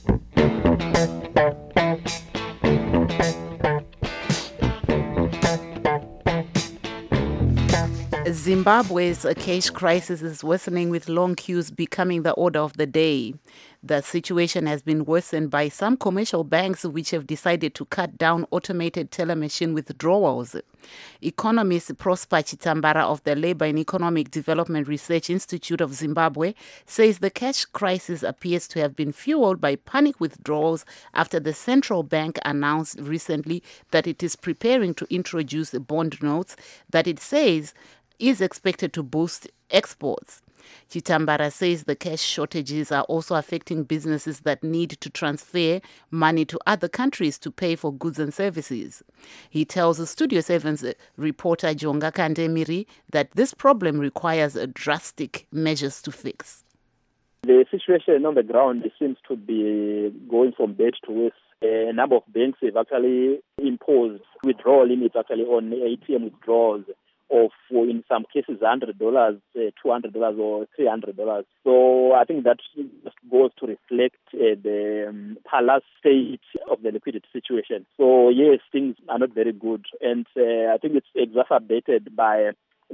Zimbabwe's cash crisis is worsening, with long queues becoming the order of the day. The situation has been worsened by some commercial banks which have decided to cut down automated teller machine withdrawals. Economist Prosper Chitambara of the Labour and Economic Development Research Institute of Zimbabwe says the cash crisis appears to have been fueled by panic withdrawals after the central bank announced recently that it is preparing to introduce bond notes that it says is expected to boost exports. Chitambara says the cash shortages are also affecting businesses that need to transfer money to other countries to pay for goods and services. He tells Studio seven's reporter Jonga Kandemiri that this problem requires drastic measures to fix. The situation on the ground seems to be going from bad to worse. A number of banks have actually imposed withdrawal limits actually on A T M withdrawals of, in some cases, one hundred dollars, uh, two hundred dollars or three hundred dollars. So I think that just goes to reflect uh, the um, palace state of the liquidity situation. So yes, things are not very good. And uh, I think it's exacerbated by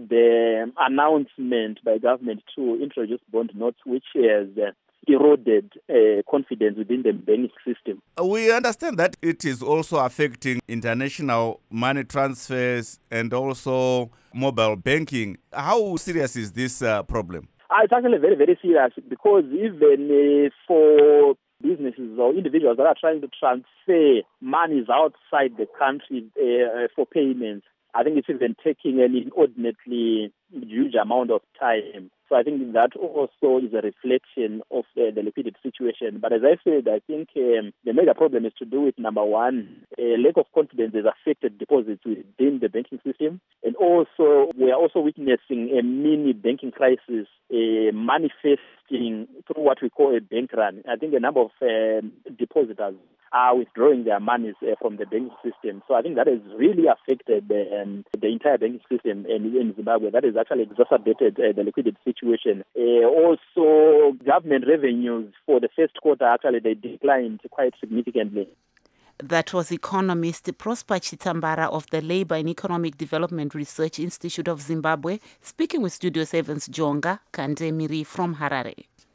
the announcement by government to introduce bond notes, which has uh, eroded uh, confidence within the banking system. We understand that it is also affecting international money transfers and also mobile banking. How serious is this uh, problem? Uh, it's actually very, very serious, because even uh, for businesses or individuals that are trying to transfer monies outside the country uh, for payments, I think it's even taking an inordinately huge amount of time. So I think that also is a reflection of uh, the liquidity situation. But as I said, I think um, the major problem is to do with, number one, a lack of confidence has affected deposits within the banking system. And also, we are also witnessing a mini banking crisis uh, manifesting through what we call a bank run. I think a number of uh, depositors are withdrawing their monies uh, from the banking system. So I think that has really affected uh, um, the entire banking system in, in Zimbabwe. That has actually exacerbated uh, the liquidity situation. Uh, also, government revenues for the first quarter, actually, they declined quite significantly. That was economist Prosper Chitambara of the Labour and Economic Development Research Institute of Zimbabwe, speaking with Studio seven's Jonga Kandemiri from Harare.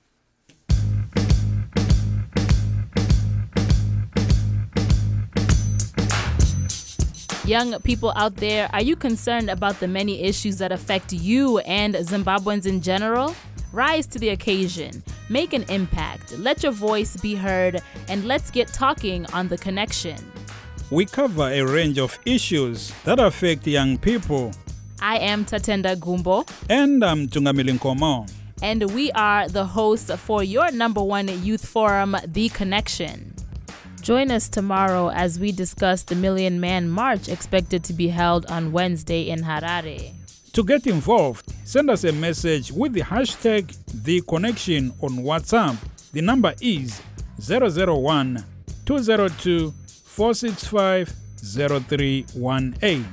Young people out there, are you concerned about the many issues that affect you and Zimbabweans in general? Rise to the occasion, make an impact, let your voice be heard, and let's get talking on The Connection. We cover a range of issues that affect young people. I am Tatenda Gumbo. And I'm Tungamili Nkomo. And we are the hosts for your number one youth forum, The Connection. Join us tomorrow as we discuss the Million Man March expected to be held on Wednesday in Harare. To get involved, send us a message with the hashtag The Connection on WhatsApp. The number is zero zero one, two zero two, four six five, zero three one eight.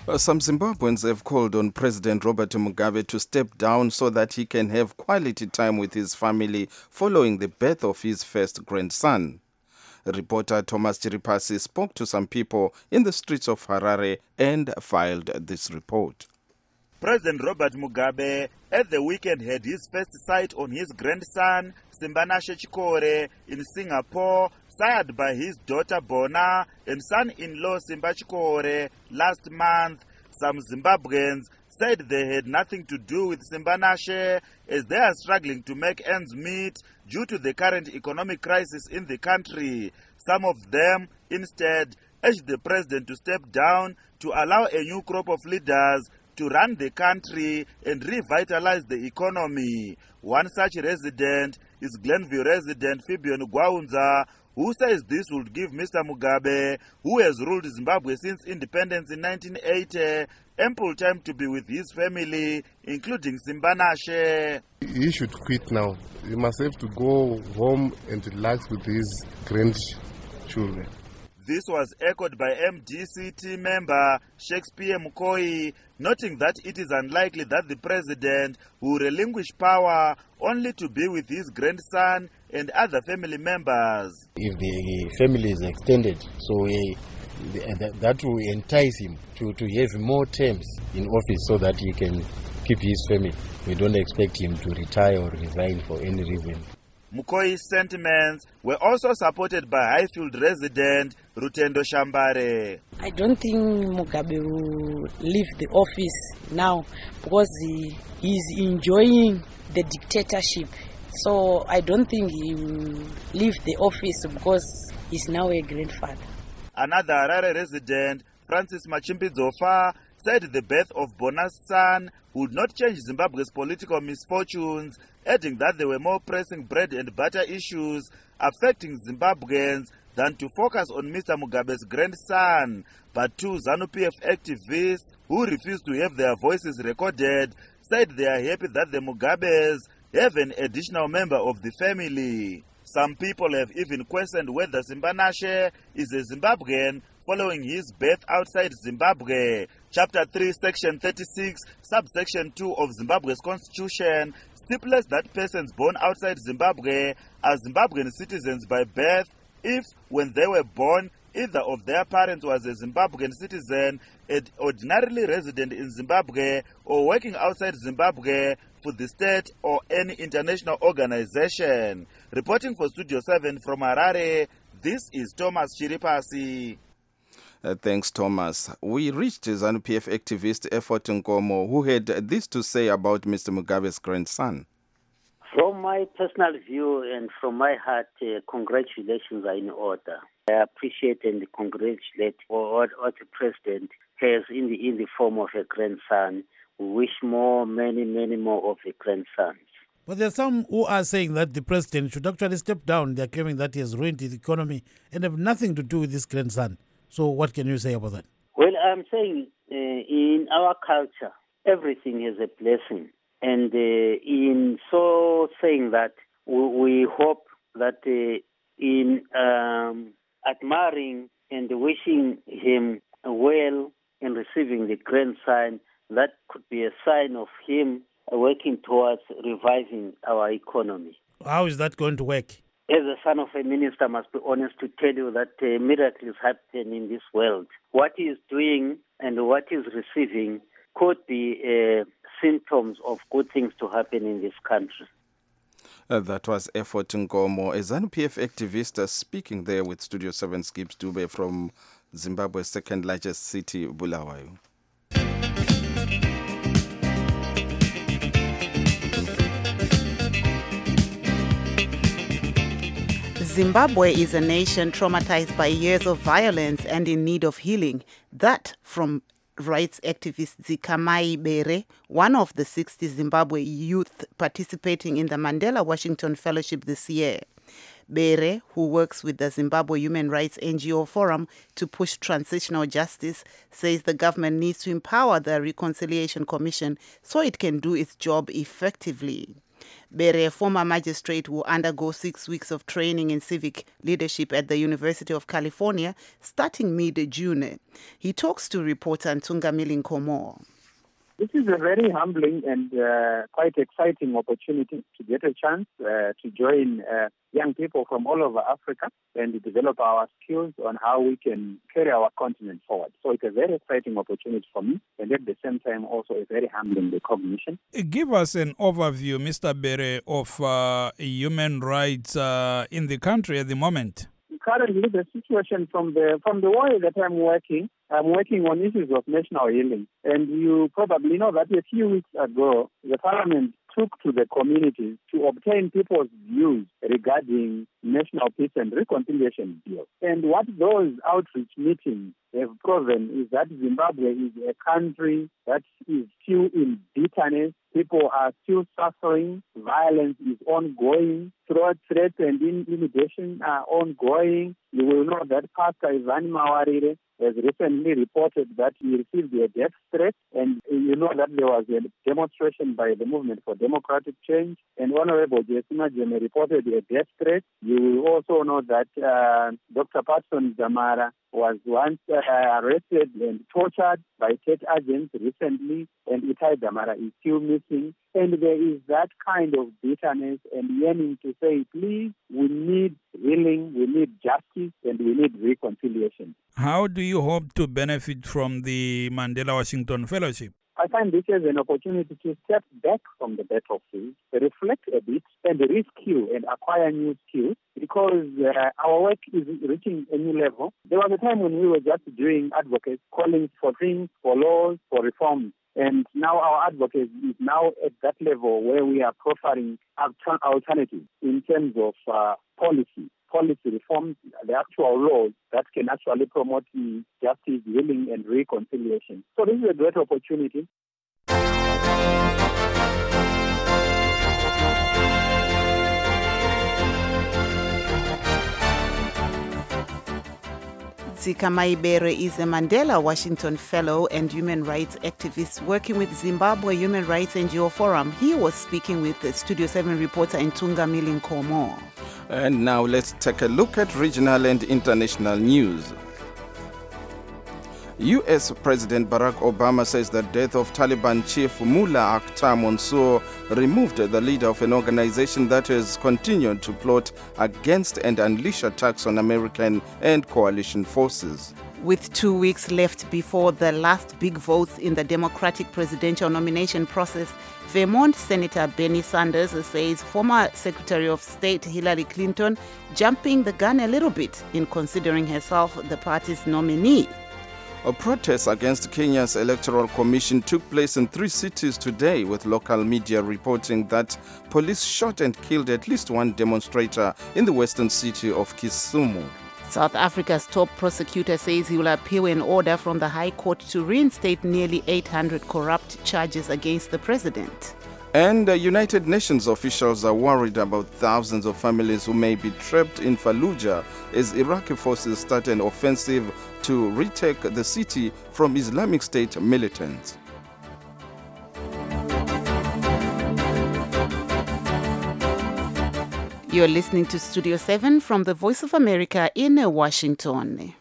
Uh, some Zimbabweans have called on President Robert Mugabe to step down so that he can have quality time with his family following the birth of his first grandson. Reporter Thomas Chiripasi spoke to some people in the streets of Harare and filed this report. President Robert Mugabe at the weekend had his first sight on his grandson, Simbanashe Chikore, in Singapore, sired by his daughter Bona and son-in-law Simba Chikore last month. Some Zimbabweans said they had nothing to do with Simbanashe as they are struggling to make ends meet due to the current economic crisis in the country. Some of them instead urged the president to step down to allow a new crop of leaders to run the country and revitalize the economy. One such resident is Glenview resident Fibion Gwaunza, who says this would give Mister Mugabe, who has ruled Zimbabwe since independence in nineteen eighty, ample time to be with his family, including Simbanashe. He should quit now. He must have to go home and relax with his grandchildren. This was echoed by M D C T member Shakespeare Mukoi, noting that it is unlikely that the president will relinquish power only to be with his grandson and other family members. If the family is extended, so uh, that will entice him to, to have more terms in office so that he can keep his family. We don't expect him to retire or resign for any reason. Mukoi's sentiments were also supported by Highfield resident Rutendo Shambare. I don't think Mugabe will leave the office now because he is enjoying the dictatorship. So I don't think he will leave the office because he's now a grandfather. Another Harare resident, Francis Machimpizofa, said the birth of Bona's son would not change Zimbabwe's political misfortunes, adding that there were more pressing bread and butter issues affecting Zimbabweans than to focus on Mister Mugabe's grandson. But two ZANU-P F activists who refused to have their voices recorded said they are happy that the Mugabes have an additional member of the family. Some people have even questioned whether Simbanashe is a Zimbabwean following his birth outside Zimbabwe. Chapter three, Section thirty-six, Subsection two of Zimbabwe's constitution stipulates that persons born outside Zimbabwe are Zimbabwean citizens by birth if, when they were born, either of their parents was a Zimbabwean citizen and ordinarily resident in Zimbabwe or working outside Zimbabwe for the state or any international organization. Reporting for Studio seven from Harare, this is Thomas Chiripasi. Uh, thanks, Thomas. We reached ZANU-P F activist Effort Nkomo, who had this to say about Mister Mugabe's grandson. From my personal view and from my heart, uh, congratulations are in order. I appreciate and congratulate what, what the president has in the, in the form of a grandson. We wish more, many, many more of the grandsons. But there are some who are saying that the president should actually step down. They are claiming that he has ruined the economy and have nothing to do with this grandson. So what can you say about that? Well, I'm saying uh, in our culture, everything is a blessing. And uh, in so saying that, we, we hope that uh, in um, admiring and wishing him well and receiving the grandson, that could be a sign of him working towards reviving our economy. How is that going to work? As a son of a minister, I must be honest to tell you that uh, miracles happen in this world. What he is doing and what he is receiving could be uh, symptoms of good things to happen in this country. Uh, that was Effort Nkomo, a ZANU-P F activist uh, speaking there with Studio seven Skips Dube from Zimbabwe's second largest city, Bulawayo. Zimbabwe is a nation traumatized by years of violence and in need of healing. That from rights activist Zikamai Bere, one of the sixty Zimbabwe youth participating in the Mandela Washington Fellowship this year. Bere, who works with the Zimbabwe Human Rights N G O Forum to push transitional justice, says the government needs to empower the Reconciliation Commission so it can do its job effectively. Bere, a former magistrate, will undergo six weeks of training in civic leadership at the University of California starting mid-June. He talks to reporter Ntungamili Nkomo. This is a very humbling and uh, quite exciting opportunity to get a chance uh, to join uh, young people from all over Africa and develop our skills on how we can carry our continent forward. So it's a very exciting opportunity for me, and at the same time also a very humbling recognition. Give us an overview, Mister Bere, of uh, human rights uh, in the country at the moment. Currently, the situation from the from the way that I'm working, I'm working on issues of national healing. And you probably know that a few weeks ago, the Parliament took to the communities to obtain people's views regarding national peace and reconciliation bill. And what those outreach meetings have proven is that Zimbabwe is a country that is still in bitterness. People are still suffering. Violence is ongoing. Threats and intimidation are ongoing. You will know that Pastor Ivan Mawarire has recently reported that he received a death threat, and you know that there was a demonstration by the Movement for Democratic Change, and Honorable Jesima Jeme reported a death threat. You will also know that uh, Doctor Patson Zamara was once uh, arrested and tortured by state agents recently, and Itai Damara is still missing. And there is that kind of bitterness and yearning to say, please, we need healing, we need justice, and we need reconciliation. How do you hope to benefit from the Mandela Washington Fellowship? I find this as an opportunity to step back from the battlefield, reflect a bit, and reskill and acquire new skills, because uh, our work is reaching a new level. There was a time when we were just doing advocacy, calling for things, for laws, for reforms. And now our advocacy is now at that level where we are profiling alternatives in terms of uh, policy, policy reforms, the actual laws that can actually promote justice, healing, and reconciliation. So this is a great opportunity. Zika Maibere is a Mandela Washington Fellow and human rights activist working with Zimbabwe Human Rights N G O Forum. He was speaking with the Studio seven reporter Ntungamili Nkomo. And now let's take a look at regional and international news. U S President Barack Obama says the death of Taliban chief Mullah Akhtar Mansour removed the leader of an organization that has continued to plot against and unleash attacks on American and coalition forces. With two weeks left before the last big votes in the Democratic presidential nomination process, Vermont Senator Bernie Sanders says former Secretary of State Hillary Clinton jumping the gun a little bit in considering herself the party's nominee. A protest against Kenya's Electoral Commission took place in three cities today, with local media reporting that police shot and killed at least one demonstrator in the western city of Kisumu. South Africa's top prosecutor says he will appeal an order from the High Court to reinstate nearly eight hundred corrupt charges against the president. And uh, United Nations officials are worried about thousands of families who may be trapped in Fallujah as Iraqi forces start an offensive to retake the city from Islamic State militants. You're listening to Studio seven from the Voice of America in Washington.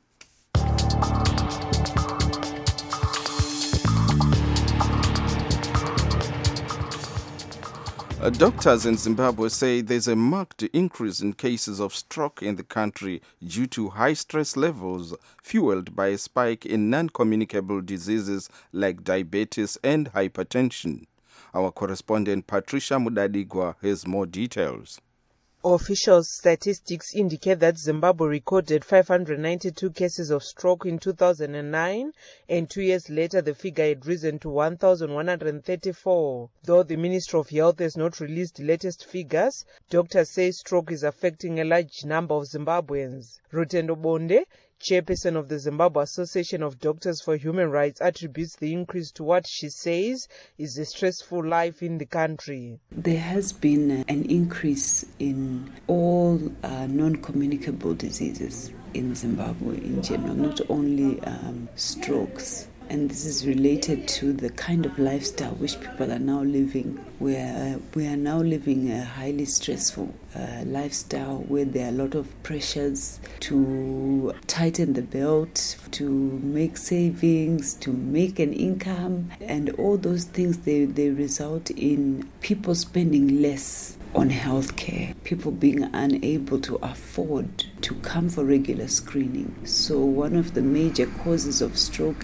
Uh, doctors in Zimbabwe say there's a marked increase in cases of stroke in the country due to high stress levels fueled by a spike in non-communicable diseases like diabetes and hypertension. Our correspondent Patricia Mudadigwa has more details. Official statistics indicate that Zimbabwe recorded five hundred ninety-two cases of stroke in two thousand nine, and two years later the figure had risen to one thousand one hundred thirty-four. Though the Ministry of Health has not released the latest figures, doctors say stroke is affecting a large number of Zimbabweans. Rutendo Bonde, chairperson of the Zimbabwe Association of Doctors for Human Rights, attributes the increase to what she says is a stressful life in the country. There has been an increase in all uh, non-communicable diseases in Zimbabwe in general, not only um, strokes. and this is related to the kind of lifestyle which people are now living, where we are now living a highly stressful uh, lifestyle where there are a lot of pressures to tighten the belt, to make savings, to make an income, and all those things, they, they result in people spending less on healthcare, people being unable to afford to come for regular screening. So one of the major causes of stroke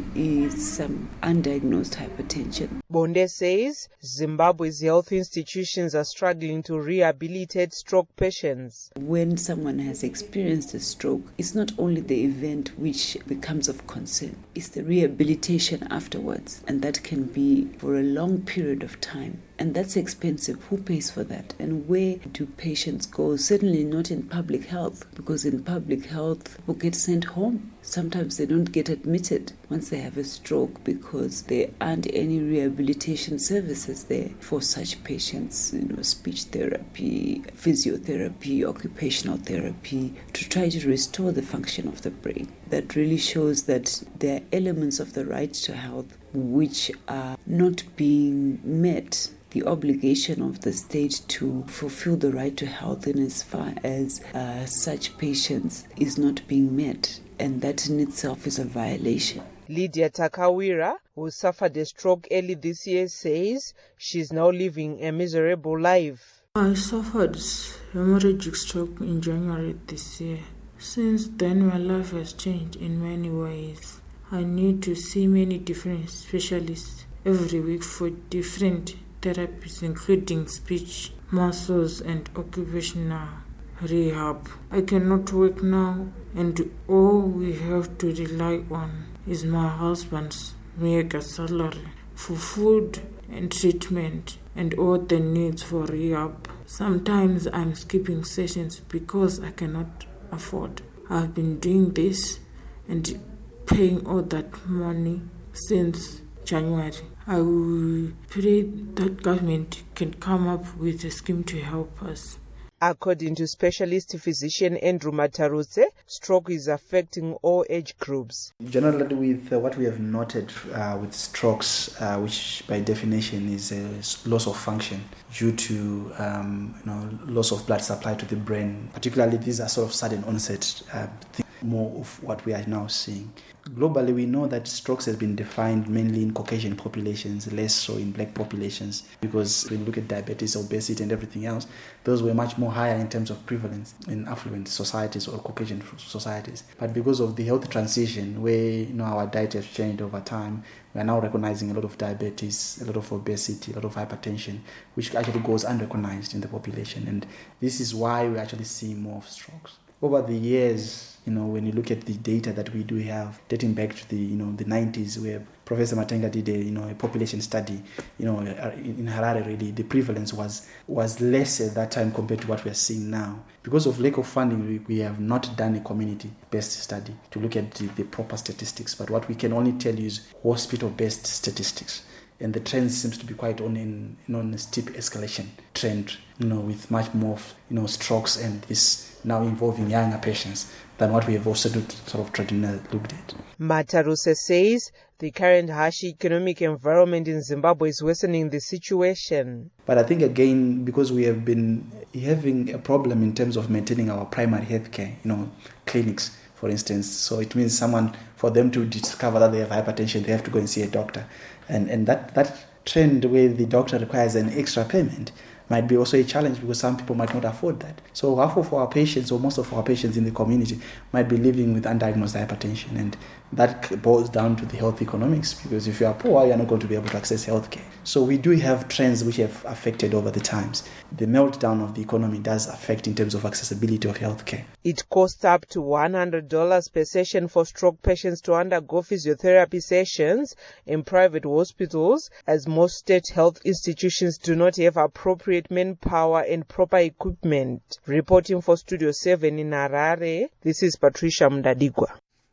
is some undiagnosed hypertension. Bonde says Zimbabwe's health institutions are struggling to rehabilitate stroke patients. When someone has experienced a stroke, it's not only the event which becomes of concern, it's the rehabilitation afterwards, and that can be for a long period of time. And that's expensive. Who pays for that? And where do patients go? Certainly not in public health, because in public health, people get sent home. Sometimes they don't get admitted once they have a stroke because there aren't any rehabilitation services there for such patients. You know, speech therapy, physiotherapy, occupational therapy, to try to restore the function of the brain. That really shows that there are elements of the right to health which are not being met. The obligation of the state to fulfill the right to health in as far as uh, such patients is not being met, and that in itself is a violation. Lydia Takawira, who suffered a stroke early this year, says she's now living a miserable life. I suffered hemorrhagic stroke in January this year. Since then, my life has changed in many ways. I need to see many different specialists every week for different therapies, including speech, muscles, and occupational rehab. I cannot work now, and all we have to rely on is my husband's mega salary for food and treatment and all the needs for rehab. Sometimes I'm skipping sessions because I cannot afford. I've been doing this and paying all that money since January. I will pray that government can come up with a scheme to help us. According to specialist physician Andrew Matarutse, stroke is affecting all age groups. Generally, with uh, what we have noted uh, with strokes, uh, which by definition is a loss of function due to um, you know, loss of blood supply to the brain, particularly these are sort of sudden onset, uh, more of what we are now seeing. Globally, we know that strokes has been defined mainly in Caucasian populations, less so in black populations, because when you look at diabetes, obesity, and everything else, those were much more higher in terms of prevalence in affluent societies or Caucasian societies. But because of the health transition, where you know our diet has changed over time, we are now recognizing a lot of diabetes, a lot of obesity, a lot of hypertension, which actually goes unrecognized in the population. And this is why we actually see more of strokes. Over the years, you know, when you look at the data that we do have, dating back to the, you know, the nineties, where Professor Matenga did a, you know, a population study, you know, in Harare, really, the prevalence was was less at that time compared to what we are seeing now. Because of lack of funding, we, we have not done a community-based study to look at the, the proper statistics. But what we can only tell you is hospital-based statistics. And the trend seems to be quite on in, you know, on a steep escalation trend, you know, with much more, you know, strokes and this now involving younger patients than what we have also sort of traditionally looked at. Mataruse says the current harsh economic environment in Zimbabwe is worsening the situation. But I think, again, because we have been having a problem in terms of maintaining our primary health care, you know, clinics, for instance. So it means someone, for them to discover that they have hypertension, they have to go and see a doctor. And and that, that trend where the doctor requires an extra payment might be also a challenge because some people might not afford that. So half of our patients, or most of our patients in the community, might be living with undiagnosed hypertension, and that boils down to the health economics, because if you are poor, you are not going to be able to access healthcare. So we do have trends which have affected over the times. The meltdown of the economy does affect in terms of accessibility of healthcare. It costs up to one hundred dollars per session for stroke patients to undergo physiotherapy sessions in private hospitals, as most state health institutions do not have appropriate manpower and proper equipment. Reporting for Studio seven in Harare, this is Patricia Mdadigwa.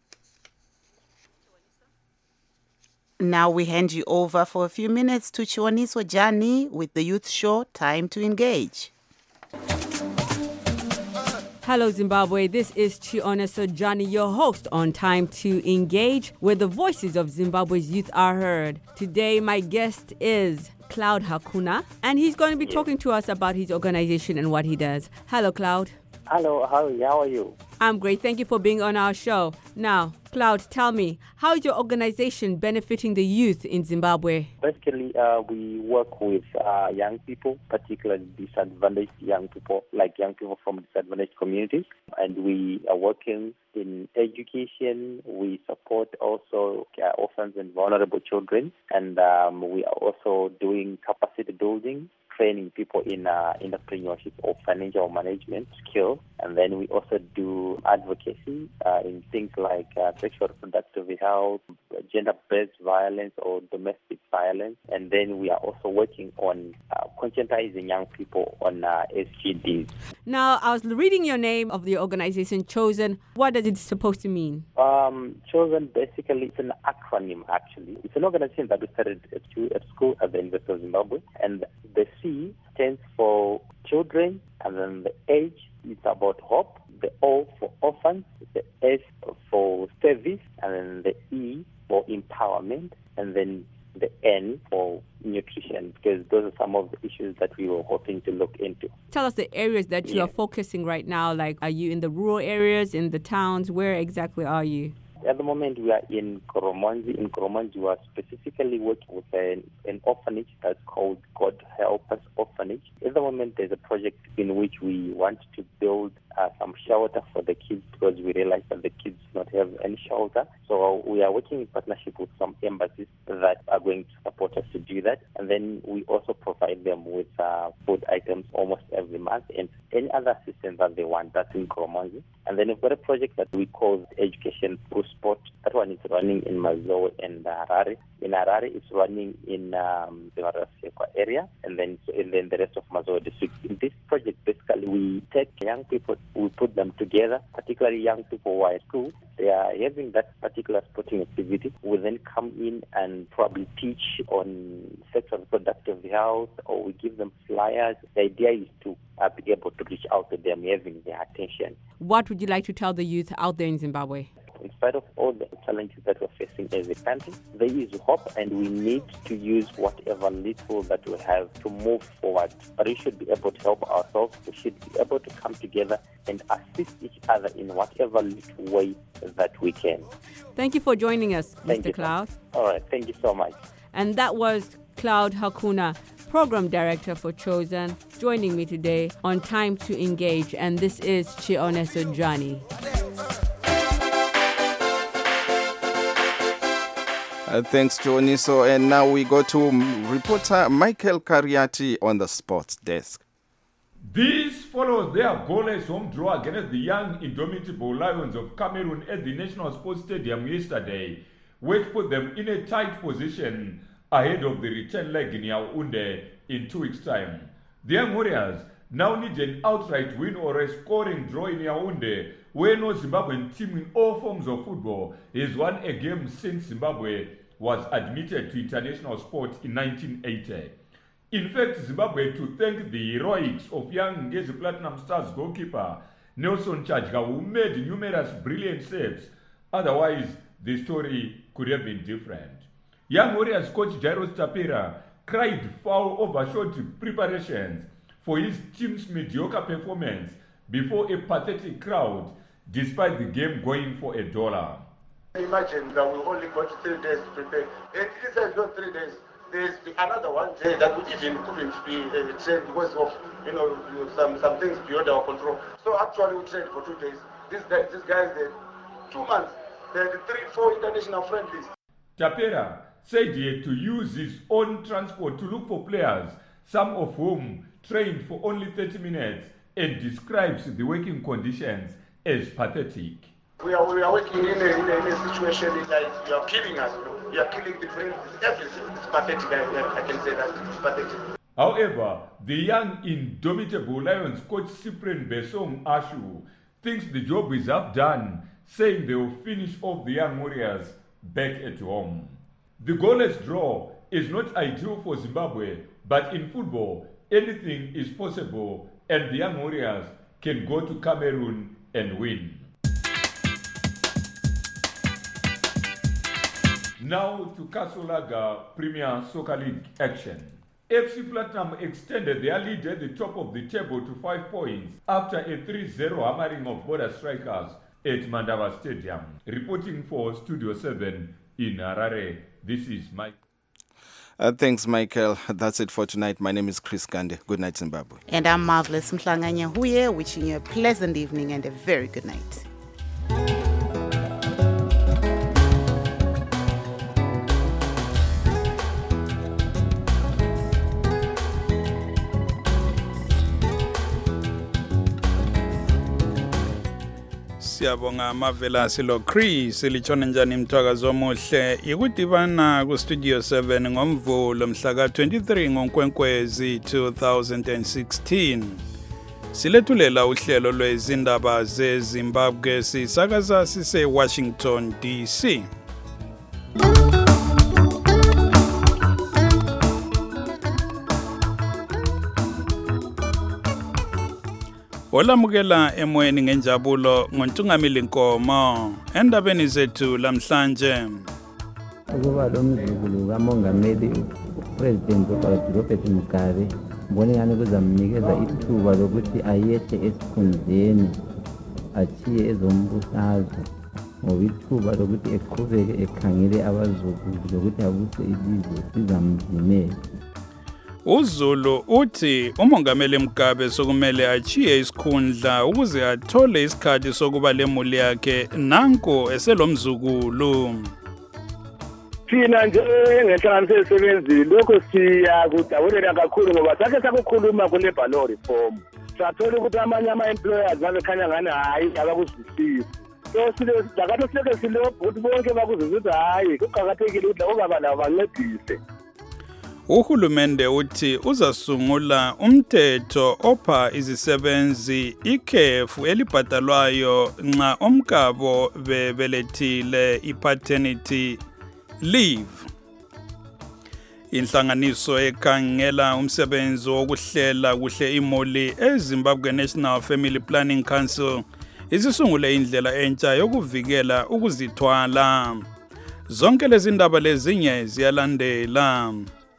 Now we hand you over for a few minutes to Chiwaniso Jani with the Youth Show, Time to Engage. Hello, Zimbabwe. This is Chiona Sojani, your host on Time to Engage, where the voices of Zimbabwe's youth are heard. Today, my guest is Cloud Hakuna, and he's going to be yes. talking to us about his organization and what he does. Hello, Cloud. Hello, how, how are you? I'm great. Thank you for being on our show. Now, Cloud, tell me, how is your organization benefiting the youth in Zimbabwe? Basically, uh, we work with uh, young people, particularly disadvantaged young people, like young people from disadvantaged communities. And we are working in education. We support also uh, orphans and vulnerable children. And um, we are also doing capacity building, training people in uh, entrepreneurship or financial management skills. And then we also do advocacy uh, in things like uh, sexual reproductive health, gender-based violence or domestic violence. And then we are also working on uh, conscientizing young people on uh, S G Ds. Now, I was reading your name of the organization, Chosen. What does it supposed to mean? Um, Chosen, basically, it's an acronym, actually. It's an organization that we started at, at school at the University of Zimbabwe. And the C stands for children, and then the H is about hope, the O for orphans, the S for service, and then the E for empowerment, and then the N for nutrition, because those are some of the issues that we were hoping to look into. Tell us the areas that you yeah. are focusing right now. Like, are you in the rural areas, in the towns? Where exactly are you? At the moment, we are in Koromonzi. In Koromonzi, we are specifically working with an, an orphanage that's called God Help Us Orphanage. At the moment, there's a project in which we want to build uh, some shelter for the kids, because we realize that the kids do not have any shelter. So we are working in partnership with some embassies that are going to support us to do that. And then we also provide them with uh, food items almost every month and any other assistance that they want. That's in Koromonzi. And then we've got a project that we call Education Through Sport. That one is running in Mazoe and Harare. In Harare, it's running in um, the Marasekwa area, and then and then the rest of Mazoe district. In this project, basically, we take young people, we put them together, particularly young people who are at school. They are having that particular sporting activity. We then come in and probably teach on sexual reproductive health, or we give them flyers. The idea is to uh, be able to reach out to them, having their attention. What would you like to tell the youth out there in Zimbabwe? In spite of all the challenges that we're facing as a country, there is hope, and we need to use whatever little that we have to move forward. But we should be able to help ourselves. We should be able to come together and assist each other in whatever little way that we can. Thank you for joining us, Thank Mister you. Cloud. All right. Thank you so much. And that was Cloud Hakuna, Program Director for Chosen, joining me today on Time to Engage. And this is Chione Sojani. Uh, thanks, Joaniso. And now we go to reporter Michael Kariati on the sports desk. This follows their goalless home draw against the young indomitable Lions of Cameroon at the National Sports Stadium yesterday, which put them in a tight position ahead of the return leg in Yaounde in two weeks' time. The young Warriors now need an outright win or a scoring draw in Yaounde, where no Zimbabwean team in all forms of football has won a game since Zimbabwe was admitted to international sport in nineteen eighty. In fact, Zimbabwe to thank the heroics of young Ngezi Platinum Stars goalkeeper Nelson Chajka, who made numerous brilliant saves. Otherwise, the story could have been different. Young Warriors coach Jairus Tapera cried foul over short preparations for his team's mediocre performance before a pathetic crowd, despite the game going for a dollar. Imagine that we only got three days to prepare. And inside those three days, there's another one day that we even couldn't be uh, trained because of, you know, some, some things beyond our control. So actually we trained for two days. This guy, this guys, they two months, they had three, four international friendlies. Tapera said he had to use his own transport to look for players, some of whom trained for only thirty minutes, and describes the working conditions as pathetic. We are, we are working in a, in a, in a situation like you are killing us. You know? You are killing the friends, everything. It's pathetic, I, I can say that. It's pathetic. However, the young indomitable Lions coach Cyprian Besong Ashu thinks the job is half done, saying they will finish off the young Warriors back at home. The goalless draw is not ideal for Zimbabwe, but in football, anything is possible, and the young Warriors can go to Cameroon and win. Now to Kasolaga Premier Soccer League action. F C Platinum extended their lead at the top of the table to five points after a three zero hammering of Border Strikers at Mandava Stadium. Reporting for Studio seven in Harare, this is Mike. Uh, thanks, Michael. That's it for tonight. My name is Chris Gande. Good night, Zimbabwe. And I'm Marvelous Mhlanganya Huye, wishing you a pleasant evening and a very good night. Siyabonga Marvelous lo Chris lichona njani mthakazo omuhle ikudibana ku Studio seven ngomvulo mhla ka twenty-three ngoNkwenkwezi two thousand sixteen. Silethulela uhlelo lwezindaba zeZimbabwe sisakaza sise Washington D C. Olamukela emoyeni ngenjabulo ngontungamili Nkomo endabeni zethu lamhlanje. Ukuba lo mzukulu kamongameli uPresident Robert Mugabe mbone ngani kuzamnikeza ithuba lokuthi ayehle esikhundleni achiye ezombusazwe ngoba ithuba lokuthi eqhubeke ekhangele abazukulu lokuthi abuse ilizwe sizamdimela. uZulu uthi umongameli Mugabe sokumele achiye isikhundla ukuze athole isikhathi sokuba lemuli yakhe nanko eselomzukulu. Thina nje ngenhlanganiso yesebenzi lokho siyakudabulela kakhulu ngoba sakhe sakukhuluma kule-Balour reform. Sathola ukuthi amanye ama-employers babekhanya ngani hayi abakuzwisisi. So silakade sileke silokhu ukuthi bonke bakuzwisisa ukuthi hayi kuqakathekile ukuthi labo baba labo bancedise. Uhulumende uthi uzasungula umthetho opha izisebenzi ikhefu elibhadalwayo nxa omkabo bebelethile i-paternity leave. Inhlanganiso ekhangela umsebenzi wokuhlela kuhle imuli eZimbabwe National Family Planning Council isisungule indlela entsha yokuvikela ukuzithwala. Zonke lezi ndaba lezinye ziyalandela.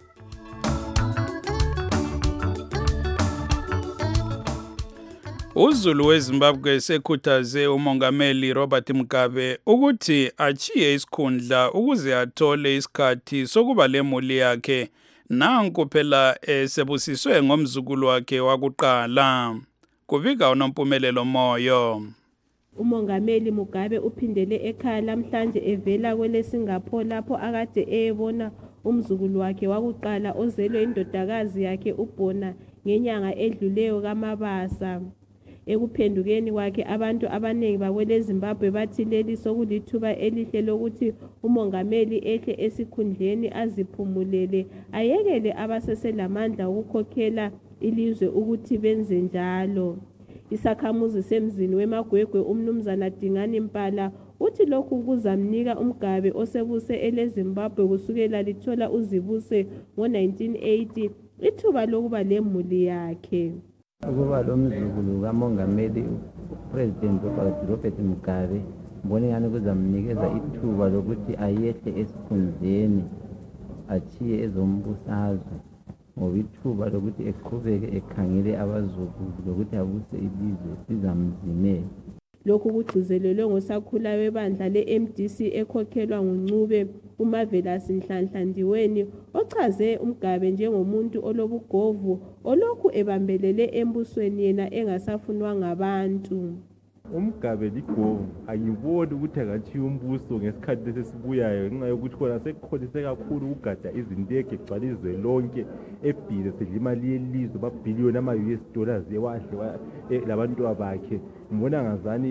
uZulu weZimbabwe sekhuthaze umongameli Robert Mugabe ukuthi achiye isikhundla ukuze athole isikhathi sokuba lemuli yakhe nanku phela esebusiswe ngomzukulu wakhe wakuqala. Kubika uNompumelelo Moyo. Umongameli Mugabe uphindele ekhaya namhlanje evela kwele Singapore lapho akade eyebona umzukulu wakhe wakuqala ozelwe indodakazi yakhe uBona ngenyanga edluleyo kaMabasa. Ekuphendukeni kwakhe abantu abanengi bakwele Zimbabwe bathi leli sokulithuba elihle lokuthi umongameli ehle esikhundleni aziphumulele ayekele abaseselamandla ukukhokhela ilizwe ukuthi benze njalo. Isakhamuzi semzini weMagwegwe umnumzana Dingani Mpala uthi lokhu kuzamnika uMgabe osebuse eleZimbabwe kusukela lithola uzibuse ngo nineteen eighty ithuba lokuba lemuli yakhe. Ukuba lo mzukulu kamongameli uPresident Robert Mugabe mbone ngani kuzamnikeza ithuba lokuthi ayehle esikhundleni achiye ezombusazwe ngoba ithuba lokuthi eqhubeke ekhangele abazukulu lokuthi abuse ilizwe sizamdimela. Lokhu kugcizelelwe ngosakhula webandla le-M D C ekhokhelwa nguNcube uMarvelous Nhlanhlandiweni ochaze uMgabe njengomuntu olobugovu olokhu ebambelele embusweni yena engasafunwa ngabantu. uMgabe ligovu angiboni ukuthi angathi umbuso ngesikhathi lesesibuyayo ngenxa yokuthi khona sekukholise kakhulu ukugada izintege egcwala izwe lonke ebhize sedla imali yelizwe babhiliyoni ama-U S dollars ewadle labantu bakhe. Ngibona ngazani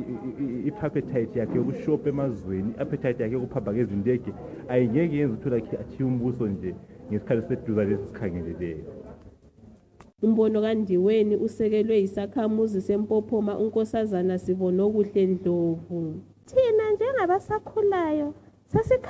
i-appetite yakhe yokushopha emazweni, i-appetite yakhe yokuphamba ngezintege ayingeke yenze uthola athi umbuso nje ngesikhathi seduza lesi sikhangeleleyo. Umbono kaNdiweni usekelwe isakhamuzi sempophoma unkosazana Sibonokuhle Ndlovu. Thina njengabasakhulayo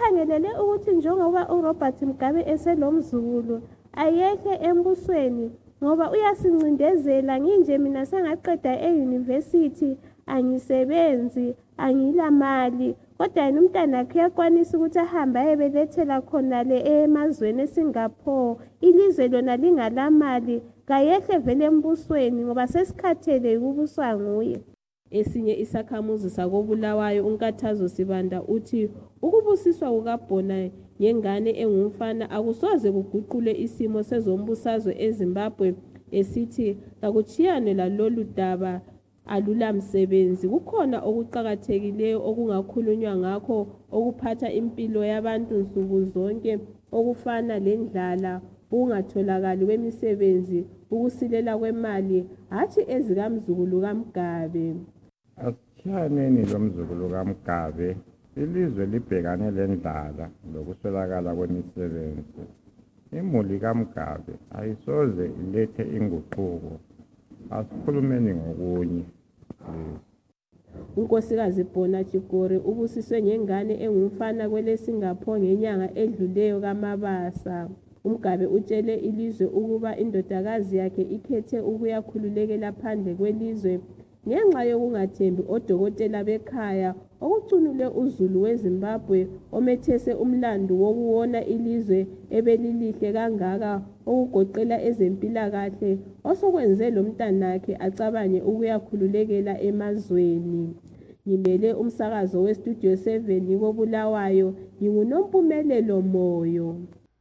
sasikhangelele ukuthi njengoba uRobert Mugabe eselomzukulu ayekhe embusweni ngoba uyasincindezela nginje mina sengaqeda e-university angisebenzi angilamali kodwa yena umntana wakhe uyakwanisa ukuthi ahambe ayebelethela khona le emazweni eSingapore ilizwe lona lingalamali kayehle vele embusweni ngoba sesikhathele ukubuswa nguye. Esinye isakhamuzi sakobulawayo uNkathazo Sibanda uthi ukubusiswa kukaBhona ngengane engumfana akusoze kuguqule isimo sezombusazwe eZimbabwe esithi kakuchiyane lalolu daba alula msebenzi kukhona okuqhakathekileyo okungakhulunywa ngakho okuphatha impilo yabantu nsuku zonke okufana lendlala ungatholakali kwemisebenzi ukusilela kwemali hathi ezikamzukulu kaMgabe. Asiyaneni lomzukulu kaMgabe ilizwe libhekane lendlala lokuswelakala kwemisebenzi. Imuli kaMgabe ayisoze ilethe inguquko. Asikhulumeni ngokunye. uNkosikazi Bhona Chigore ubusiswe ngengane engumfana kwele Singapore ngenyanga edluleyo kaMabasa. uMgabe utshele ilizwe ukuba indodakazi yakhe ikhethe ukuyakhululekela phandle kwelizwe ngenxa yokungathembi odokotela bekhaya okucunule uzulu weZimbabwe omethese umlando wokuwona ilizwe ebelilihle kangaka okugoqela ezempilakahle osokwenze lo mntanakhe acabanye ukuyakhululekela emazweni. Ngimele umsakazo weStudio seven koBulawayo nginguNompumelelo Moyo.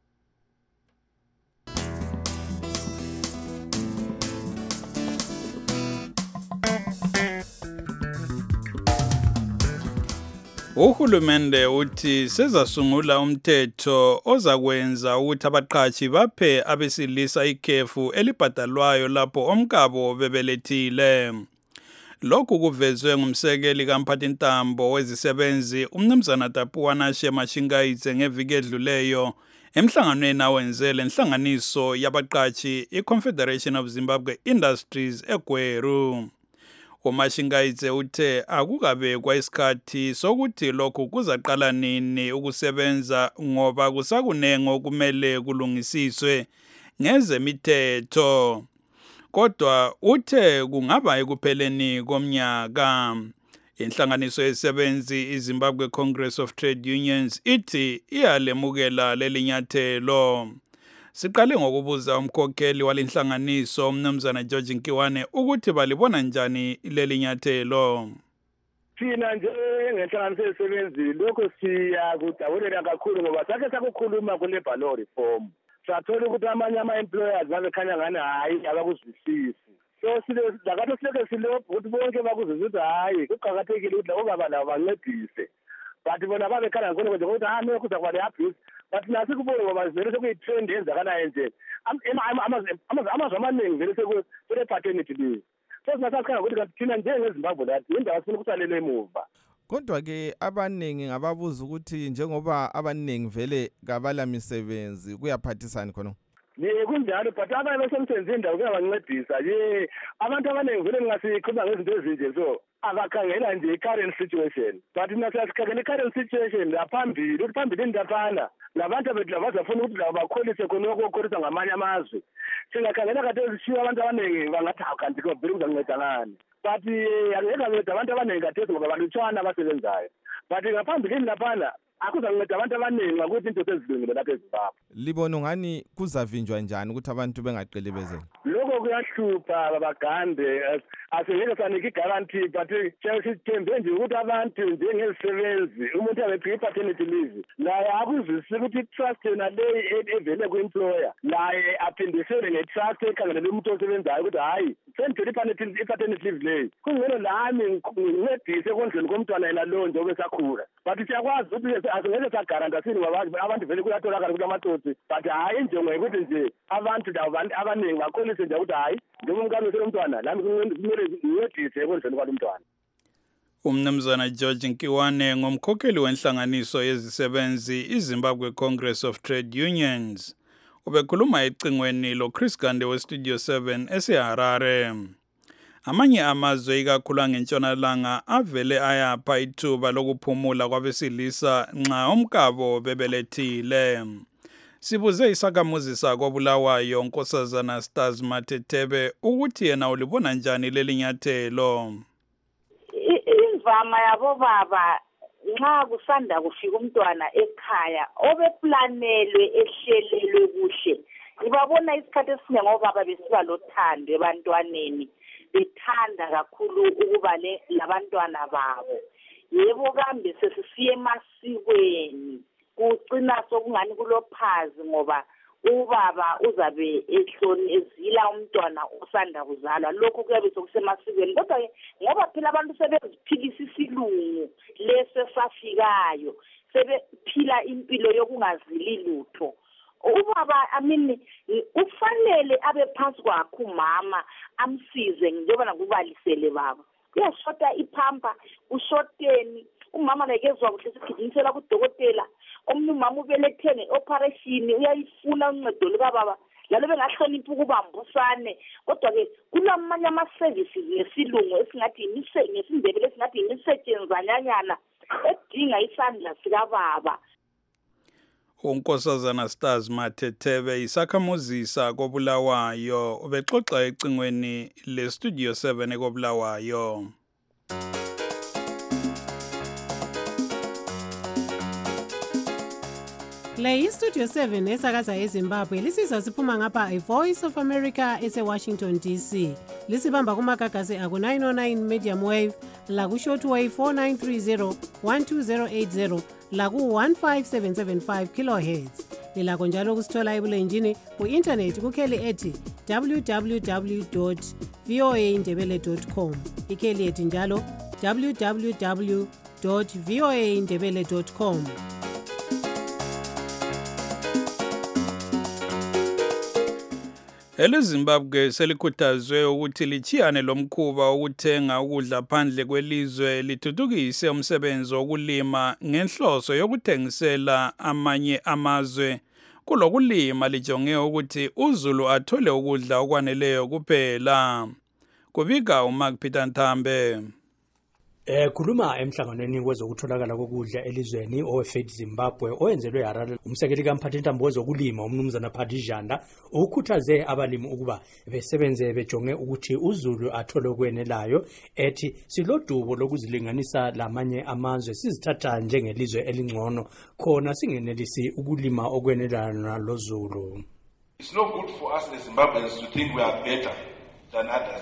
Uhulumende uthi sezasungula umthetho ozakwenza ukuthi abaqhashi baphe abesilisa ikhefu elibhadalwayo lapho omkabo bebelethile. Lokhu kuvezwe ngumsekeli kaMphathintambo wezisebenzi uMnumzana Tapuwana Shemashingaitse ngeviki edluleyo emhlanganweni awenzele inhlanganiso yabaqhashi iConfederation of Zimbabwe Industries eGweru. uMashingaitse uthe akukabekwa isikhathi sokuthi lokhu kuzaqala nini ukusebenza ngoba kusakunengo kumele kulungisiswe ngezemithetho. Kodwa uthe kungaba ekupheleni komnyaka. Inhlanganiso yesebenzi iZimbabwe Congress of Trade Unions ithi iyalemukela lelinyathelo. Siqale ngokubuza umkhokheli walinhlanganiso uMnumzana George Nkiwane ukuthi balibona njani leli nyathelo. Thina nje ngenhlanganiso yesebenzi lokho siyakudabulela kakhulu ngoba sakhe sakukhuluma kule-labor law reform. Sathola ukuthi amanye ama-employers babekhanya ngani hayi abakuzwisisi. So lakade sileke silokhu ukuthi bonke bakuzwisisa ukuthi hayi kuqakathekile ukuthi labo baba labo bancedise. But bona babekhala ngkhona nje ukuthi hayi lokhu kuzakuba le-abuse. But nasi kubona ngoba vele sekuyi-trend yenzakalayo nje amazwe amaningi vele sekule-paternity leave. So singasasikhala ukuthi kanti thina njengezimbabwe lathi indawo sifuna ukusalele emuva. Kodwa-ke abaningi ngababuza ukuthi njengoba abaningi vele kabala misebenzi kuyaphathisani khona? Ye kunjalo but abanye basemsebenzini indawo kuyabancedisa ye abantu abaningi vele ngingasikhuluma ngezinto ezinje so abakhangela nje i-current situation but mina siyasikhangela i-current situation laphambili ukuthi phambili ndaphana labantu bethu labazafuna ukuthi labo bakholise khonoko okukholisa ngamanye amazwe singakhangela kade ezishiwo abantu abaningi bangathi hawu kanti vele kuzanceda ngani but angeke kanceda abantu abaningi kathesi ngoba balutshwana abasebenzayo but ngaphambilini laphana akuzanceda abantu abaningi ukuthi into sezilungile lapha eZimbabwe. Libona ngani kuzavinjwa njani ukuthi abantu bengaqelebezeli? Lokho kuyahlupha babagande asingeke sanike igarantii but sithembe nje ukuthi abantu njengezisebenzi umuntu abephiwe i-paternity leave naye akuzwisise ukuthi i-trust yona le evele ku-employer naye aphindisele nge-trust ekhangelele umuntu osebenzayo ukuthi hhayi sendithole i-paternity leave leyo kungcono lami ngincedise ekondleni komntwana yena lowo nje obesakhula but siyakwazi ukuthi asingeke sagaranta sini ngoba abantu vele kuyatholakala ukuthi amatsotsi but hhayi injongo yokuthi nje abantu abaningi bakholise nje ukuthi hhayi njengoba umkamisele umntwana lami kumele ngincedise ekondleni kwalo mntwana. Umnumzana George Nkiwane ngumkhokheli wenhlanganiso yezisebenzi iZimbabwe Congress of Trade Unions. Ubekhuluma ecingweni lo Chris Gande weStudio seven eseHarare. Amanye amazwe ikakhulu ngentshonalanga avele ayapha ithuba lokuphumula kwabesilisa nxa omkabo bebelethile. Sibuze isakhamuzi sakobulawayo Nkosazana Stars Matethebe ukuthi yena ulibona njani leli nyathelo. Imvama yabo baba nxa kusanda kufika umntwana ekhaya obeplanelwe ehlelelwe kuhle. Ngibabona isikhathi esiningi ngobaba besiba lothando ebantwaneni, bethanda kakhulu ukuba le labantwana babo. Yebo kambe sesisiye emasikweni kucina sokungani kulophazi ngoba ubaba uzabe ehloni ezila umntwana osanda kuzalwa. Lokho kuyabe sokusemasikweni, kodwa ngoba phela abantu sebeziphilisa isilungu lese safikayo, sebephila impilo yokungazili lutho. Ubaba amini ufanele abe phansi kwakhe umama amsize njengoba nakubalisele baba. Uyashota iphampa ushoteni umama nakezwa kuhle sigijimisela kudokotela, omnye umama ubelethene operation uyayifuna uncedo lika baba lalo bengahlonipha ukubambusane. Kodwa ke kulamanye ama services ngesilungu esingathi imise ngesindebele esingathi imisetshenzanyanyana edinga isandla sika baba. uNkosazana Stars Matethebe isakhamuzi sakobulawayo ubexoxa ecingweni le Studio seven ekobulawayo. Le iStudio seven esakaza eZimbabwe lisizwa siphuma ngapha iVoice of America ese-Washington D C. Lisibamba kumagagasi aku nine oh nine medium wave, laku shortwave four nine three zero one two zero eight zero, laku one five seven seven five kilohertz. Lilakho njalo kusithola ebulenjini ku-internet kukheli ethi w w w dot v o a indebele dot com. Ikheli ethi njalo w w w dot v o a indebele dot com. EleZimbabwe selikhuthazwe ukuthi lichiyane lomkhuba ukuthenga ukudla phandle kwelizwe lithuthukise umsebenzi wokulima ngenhloso yokuthengisela amanye amazwe. Kulokulima lijonge ukuthi uZulu athole ukudla okwaneleyo kuphela. Kubika uMark Peter Nthambe. Eh khuluma emhlanganweni wezokutholakala kokudla elizweni oweFed Zimbabwe oyenzelwe eHarare, umsekeli kaMphathintambo wezokulima umnumzana Phadijanda ukhuthaze abalimi ukuba besebenze bejonge ukuthi uZulu athole okwenelayo, ethi silodubo lokuzilinganisa lamanye amazwe sizithatha njengelizwe elingcono khona singenelisi ukulima okwenelayo naloZulu. It's not good for us as Zimbabweans to think we are better than others.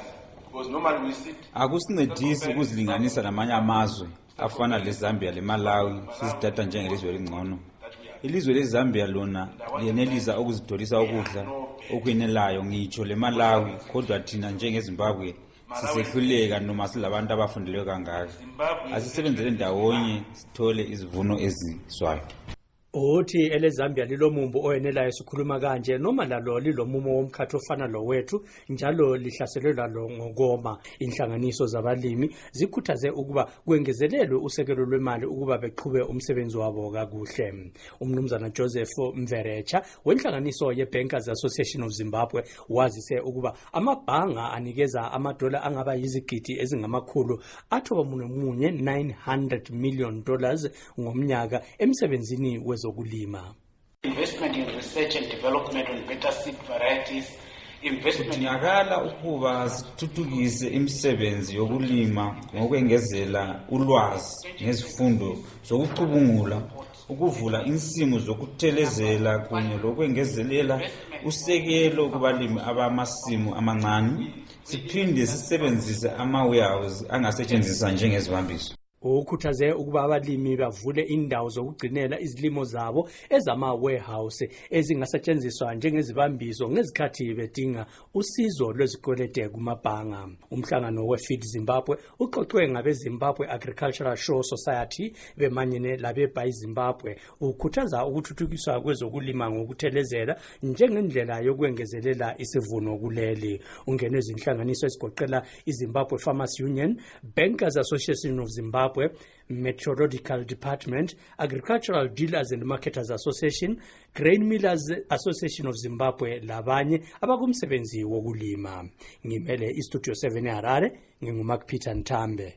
Akusincedisi ukuzilinganisa namanye amazwe afana leZambia leMalawi sizithatha njengelizwe elingcono. Ilizwe leZambia lona liyenelisa ukuzidolisa ukudla okwenelayo ngitsho leMalawi, kodwa thina njengeZimbabwe sisehluleka noma silabantu abafundeleyo kangaka. Asisebenzele ndawonye sithole izivuno eziswayo. Uthi eleZambia lilomumbu oyenelayo sikhuluma kanje noma lalo lilomumo womkhatho ofana lo wethu njalo lihlaselwe lalo ngokoma. Inhlanganiso zabalimi zikhuthaze ukuba kwengezelelwe usekelo lwemali ukuba beqhube umsebenzi wabo kakuhle. Umnumzana Joseph Mverecha wenhlanganiso yeBankers Association of Zimbabwe wazise ukuba amabhanga anikeza amadola angaba yizigidi ezingamakhulu athoba munye nine hundred million dollars ngomnyaka emsebenzini we zokulima. Investment in research and development on better seed varieties, investment kudingakala ukuba sithuthukise imisebenzi yokulima ngokwengezela ulwazi ngezifundo zokucubungula, ukuvula insimu zokuthelezela kunye lokwengezelela usekelo kubalimi abamasimu amancane, siphinde sisebenzise ama-warehouse angasetshenziswa njengezibambiso. Ukhuthaze ukuba abalimi bavule indawo zokugcinela izilimo zabo ezama-warehouse ezingasetshenziswa njengezibambiso ngezikhathi bedinga usizo lwezikwelede kumabhanga. Umhlangano weFeed Zimbabwe uxoxwe ngabeZimbabwe Agricultural Show Society bemanyene labeBuy Zimbabwe ukhuthaza ukuthuthukiswa kwezokulima ngokuthelezela njengendlela yokwengezelela isivuno kuleli. Ungenwe izinhlanganiso ezigoqela iZimbabwe Farmers Union, Bankers Association of Zimbabwe, Meteorological Department, Agricultural Dealers and Marketers Association, Grain Millers Association of Zimbabwe labanye abakumsebenzi wokulima. Ngimele iStudio seven eHarare, nginguMark Peter Nthambe.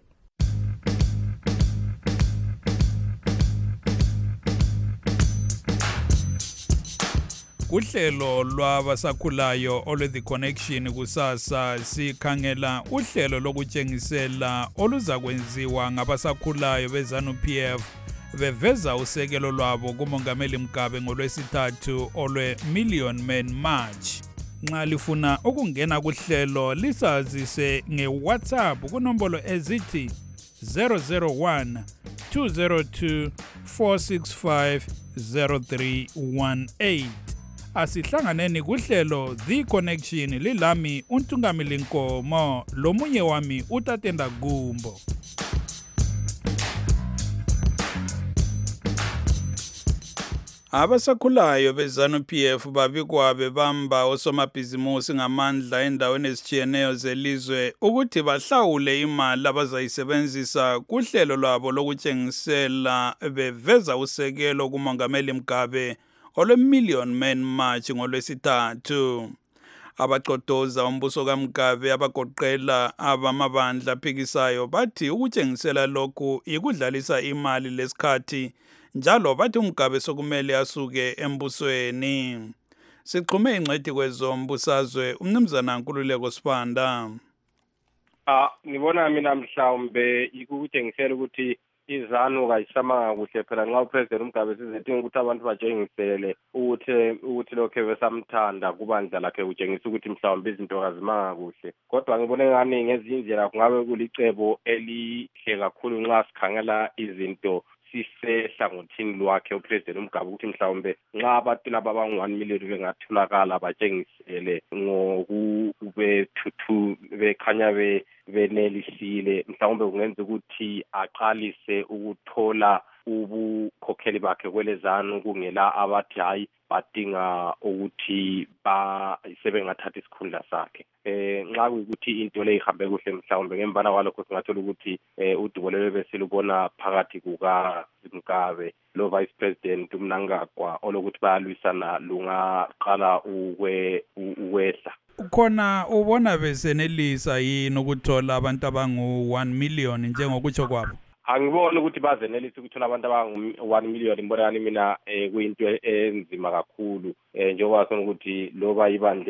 Kuhlelo lwabasakhulayo olwe The Connection kusasa sikhangela uhlelo lokutshengisela oluza kwenziwa ngabasakhulayo beZanu-P F beveza usekelo lwabo kumongameli Mugabe ngolwesithathu olwe Million Man March. Nxa lifuna ukungena kuhlelo lisazise ngeWhatsApp kunombolo ezithi zero zero one two zero two four six five zero three one eight. Asihlanganeni kuhlelo The Connection lilami uNtungamili Nkomo lomunye wami uTatenda Gumbo. Abasakhulayo beZanu-P F babikwa bebamba osomabhizimusi ngamandla endaweni ezitshiyeneyo zelizwe ukuthi bahlawule imali abazayisebenzisa kuhlelo lwabo lokutshengisela beveza usekelo kumongameli Mugabe olwe Million Man March ngolwesithathu. Abaqodoza umbuso kaMugabe abagoqela abamabandla aphikisayo bathi ukutshengisela lokhu ikudlalisa imali lesikhathi njalo bathi uMugabe sokumele asuke embusweni. Siqhume ingcedi kwezombusazwe umnumzana Nkululeko Sibanda. Ah ngibona mina mhlawumbe ikukutshengisela ukuthi izanu kayisamanga kuhle phela nxa uPresident Mugabe sizedinga ukuthi abantu batshengisele ukuthi ukuthi lokho besamthanda kubandla lakhe kutshengisa ukuthi mhlawumbe izinto kazimanga kuhle. Kodwa ngibona ngani ngezindlela kungabe kulicebo elihle kakhulu nxa sikhangela izinto sisehlangothini lwakhe uPresident Mugabe ukuthi mhlawumbe nxa abantu laba abangu one million bengatholakala batshengisele ngokubethuthu bekhanya be benelisile mhlawumbe kungenza ukuthi aqalise ukuthola ubukhokheli bakhe kwelezanu kungela abathi hayi badinga ukuthi basebengathatha isikhundla sakhe. Eh nxa kuyikuthi into le ihambe kuhle mhlawumbe ngembana kwalokho singathola ukuthi uDubolele besilubona phakathi kuka Mugabe lo Vice President uMnangagwa olokuthi bayalwisana lungaqala ukwe ukwehla. Khona ubona besenelisa yini ukuthola abantu abangu one million njengokutsho kwabo? Angibona ukuthi bazenelisa ukuthola abantu abangu one million ngibona mina kuyinto enzima kakhulu njengoba sona ukuthi loba ibandla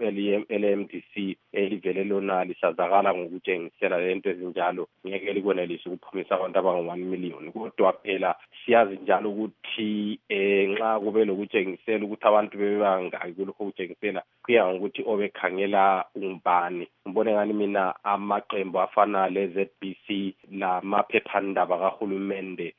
le-M D C elivele lona lisazakala ngokutshengisela lento ezinjalo ngeke likwenelisa ukuphumisa abantu abangu one million. Kodwa phela siyazi njalo ukuthi nxa kube lokutshengisela ukuthi abantu bebangaki kulokho kutshengisela kuya ngokuthi obekhangela umbani. Ngibone ngani mina amaqembu afana le-Z B C lamaphephandaba kahulumende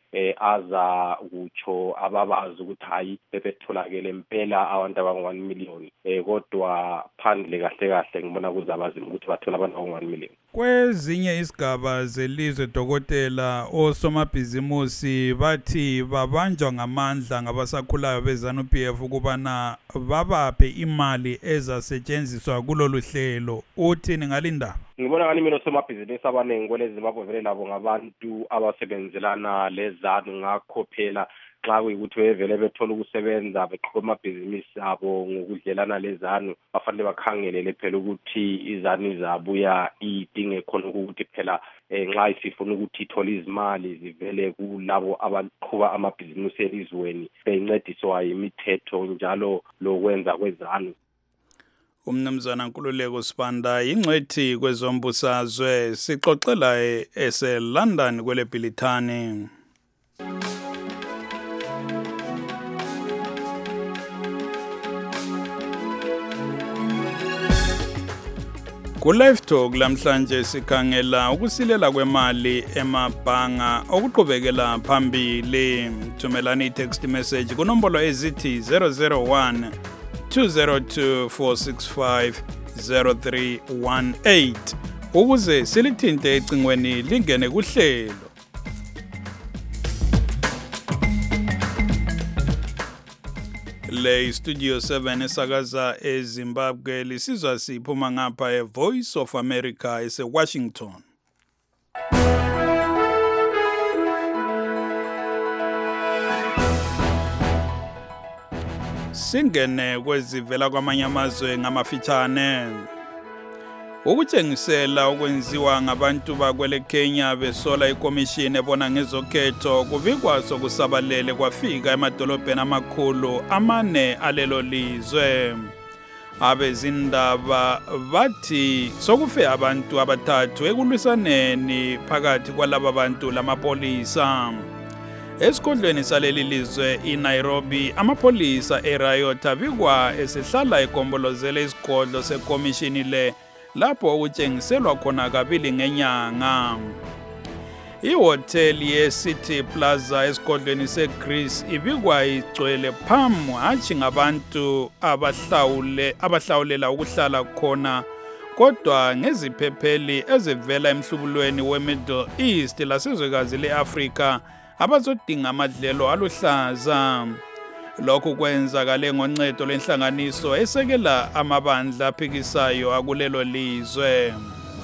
aza kutsho ababazi ukuthi hayi bebetholakele impela abantu abangu one million kodwa phandle kahle kahle ngibona kuzabazima ukuthi bathola abantu abangu one million. Kwezinye isigaba zelizwe dokotela osomabhizimusi bathi babanjwa ngamandla ngabasakhulayo beZanu-P F ukubana babaphe imali ezasetshenziswa kulolu hlelo. Uthini ngalindaba? Ngibona ngani mina osomabhizinisi abaningi kweleZimbabwe vele labo ngabantu abasebenzelana lezanu ngakho phela xa kuyikuthi bevele bethola ukusebenza beqhuba amabhizinisi abo ngokudlelana lezanu bafanele bakhangelele phela ukuthi izanu izabuya idinge khona ukuthi phela nxa isifuna ukuthi ithole izimali zivele kulabo abaqhuba amabhizinisi elizweni beyincediswa yimithetho njalo lokwenza kwezanu. Umnumzana Nkululeko Sibanda ingcwethi kwezombusazwe sixoxela ese London kwele Bhilithani. Ku-Live Talk lamhlanje sikhangela ukusilela kwemali emabhanga okuqhubekela phambili. Thumelani i-text message kunombolo ezithi zero zero one two zero two four six five zero three one eight ukuze silithinte ecingweni lingene kuhlelo. Le Studio seven esakaza eZimbabwe lisizwa siphuma ngapha eVoice of America eseWashington. Singene kwezivela kwamanye amazwe ngamafitshane. Ukutshengisela ukwenziwa ngabantu bakwele Kenya besola ikomishini ebona ngezokhetho kubikwa sokusabalele kwafika emadolobheni amakhulu amane alelo lizwe. Abezindaba bathi sokufe abantu abathathu ekulwisaneni phakathi kwalaba bantu lamapolisa. Esikhundleni saleli lizwe iNairobi, amapolisa eRiot abikwa esehlala egombolozele isigodlo sekomishini le lapho ukutshengiselwa khona kabili ngenyanga. Ihoteli ye-City Plaza esigodlweni seGreece ibikwa igcwele phamu hatshi ngabantu abahlawule abahlawulela ukuhlala khona kodwa ngeziphepheli ezivela emhlubulweni we-Middle East lasezwekazi le-Afrika abazodinga amadlelo aluhlaza. Lokhu kwenzakale ngoncedo lwenhlanganiso esekela amabandla aphikisayo akulelo lizwe.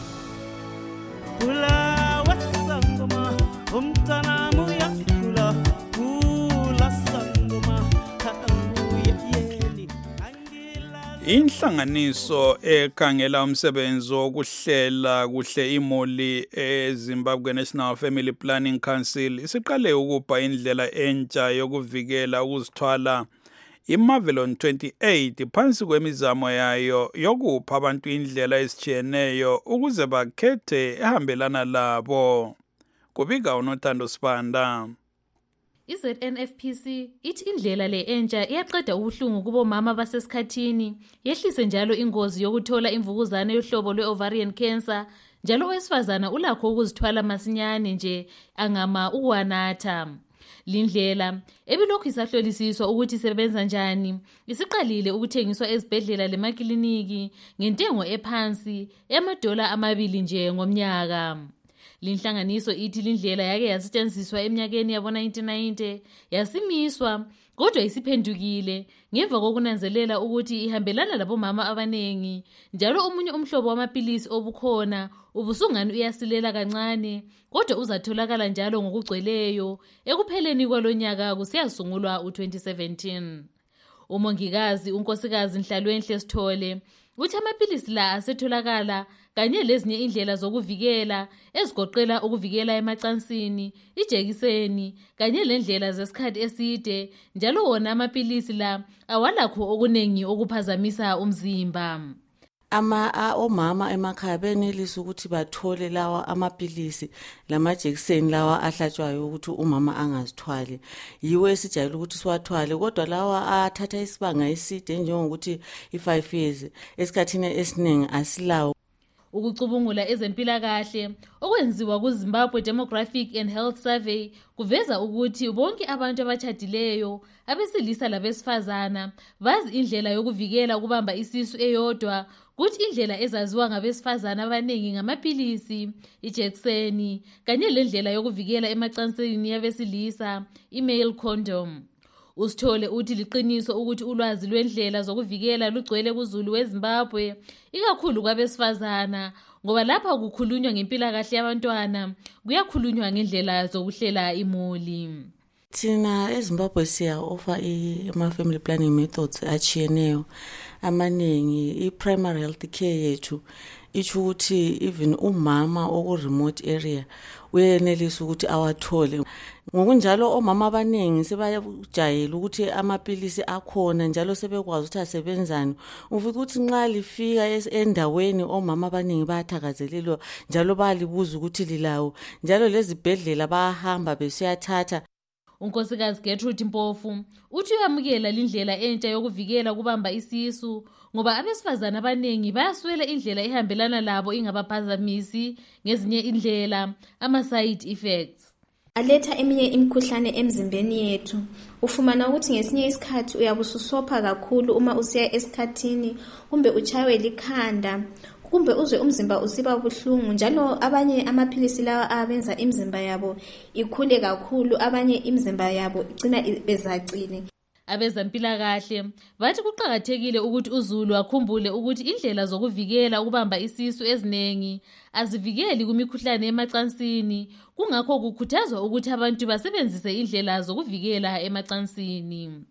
Inhlanganiso ekhangela umsebenzi wokuhlela kuhle imuli eZimbabwe National Family Planning Council isiqale ukupha indlela entsha yokuvikela ukuzithwala iMarvelon twenty-eight phansi kwemizamo yayo yokupha abantu indlela ezitshiyeneyo ukuze bakhethe ehambelana labo. Kubika uNothando Sibanda. I-Z N F P C ithi indlela le entsha iyaqeda ubuhlungu kubo mama basesikhathini, yehlise njalo ingozi yokuthola imvukuzane yohlobo lwe-ovarian cancer, njalo owesifazana ulakho ukuzithwala masinyane nje angama ukuwanatha. Lindlela ebilokhu isahlolisiswa ukuthi isebenza njani, isiqalile ukuthengiswa ezibhedlela lemakliniki ngentengo ephansi emadola amabili nje ngomnyaka. Linhlanganiso ithi lindlela yake yasetshenziswa eminyakeni yabo nineteen ninety yasimiswa kodwa isiphendukile ngemva kokunanzelela ukuthi ihambelana labomama abanengi, njalo omunye umhlobo wamapilisi obukhona ubusungani uyasilela kancane kodwa uzatholakala njalo ngokugcweleyo ekupheleni kwalonyaka kusiyasungulwa u twenty seventeen. Umongikazi unkosikazi Nhlalwenhle Sithole uthi amapilisi la asetholakala kanye lezinye indlela zokuvikela ezigoqela ukuvikela emacansini, ijekiseni kanye lendlela zesikhathi eside, njalo wona amapilisi la awalakho okunengi okuphazamisa umzimba. ama omama emakhaya benelisa ukuthi bathole lawa amapilisi lamajekiseni lawa ahlatshwayo ukuthi umama angazithwali. Yiwe esijayele ukuthi siwathwale kodwa lawa athatha isibanga eside njengokuthi i-five years esikhathini esiningi asilawo. Ukucubungula ezempilakahle okwenziwa kuZimbabwe Demographic and Health Survey kuveza ukuthi bonke abantu abatshadileyo, abesilisa labesifazana, bazi indlela yokuvikela ukubamba isisu eyodwa, kuthi indlela ezaziwa ngabesifazana abaningi ngamapilisi, ijekiseni kanye lendlela yokuvikela emacansini yabesilisa, i-male condom. Usithole uthi liqiniso ukuthi ulwazi lwendlela zokuvikela lugcwele kuZulu weZimbabwe, ikakhulu kwabesifazana, ngoba lapha kukhulunywa ngempilakahle yabantwana kuyakhulunywa ngendlela zokuhlela imuli. Thina eZimbabwe siya offer ama-family planning methods achiyeneyo amaningi. I-primary health care yethu isho ukuthi even umama oku-remote area uyenelisa ukuthi awathole. Ngokunjalo omama abaningi sebayajayela ukuthi amapilisi akhona njalo sebekwazi ukuthi asebenzani. Ufuthi ukuthi nxa lifika endaweni omama abaningi bayathakazelelwa njalo bayalibuza ukuthi lilawo, njalo lezibhedlela bayahamba besiyathatha. Unkosikazi Gertrude Mpofu uthi uyamukela lindlela entsha yokuvikela kubamba isisu ngoba abesifazana abaningi bayaswela indlela ehambelana labo ingabaphazamisi ngezinye indlela ama-side effects. Aletha eminye imikhuhlane emzimbeni yethu. Ufumana ukuthi ngesinye isikhathi uyabususopha kakhulu uma usiya esikhathini, kumbe uchaywe likhanda, kumbe uzwe umzimba usiba buhlungu, njalo abanye amaphilisi lawa abenza imizimba yabo ikhule kakhulu, abanye imizimba yabo igcina bezacile. Abezempilakahle bathi kuqakathekile ukuthi uZulu akhumbule ukuthi indlela zokuvikela ukubamba isisu ezinengi azivikeli kumikhuhlane emacansini, kungakho kukhuthazwa ukuthi abantu basebenzise indlela zokuvikela emacansini.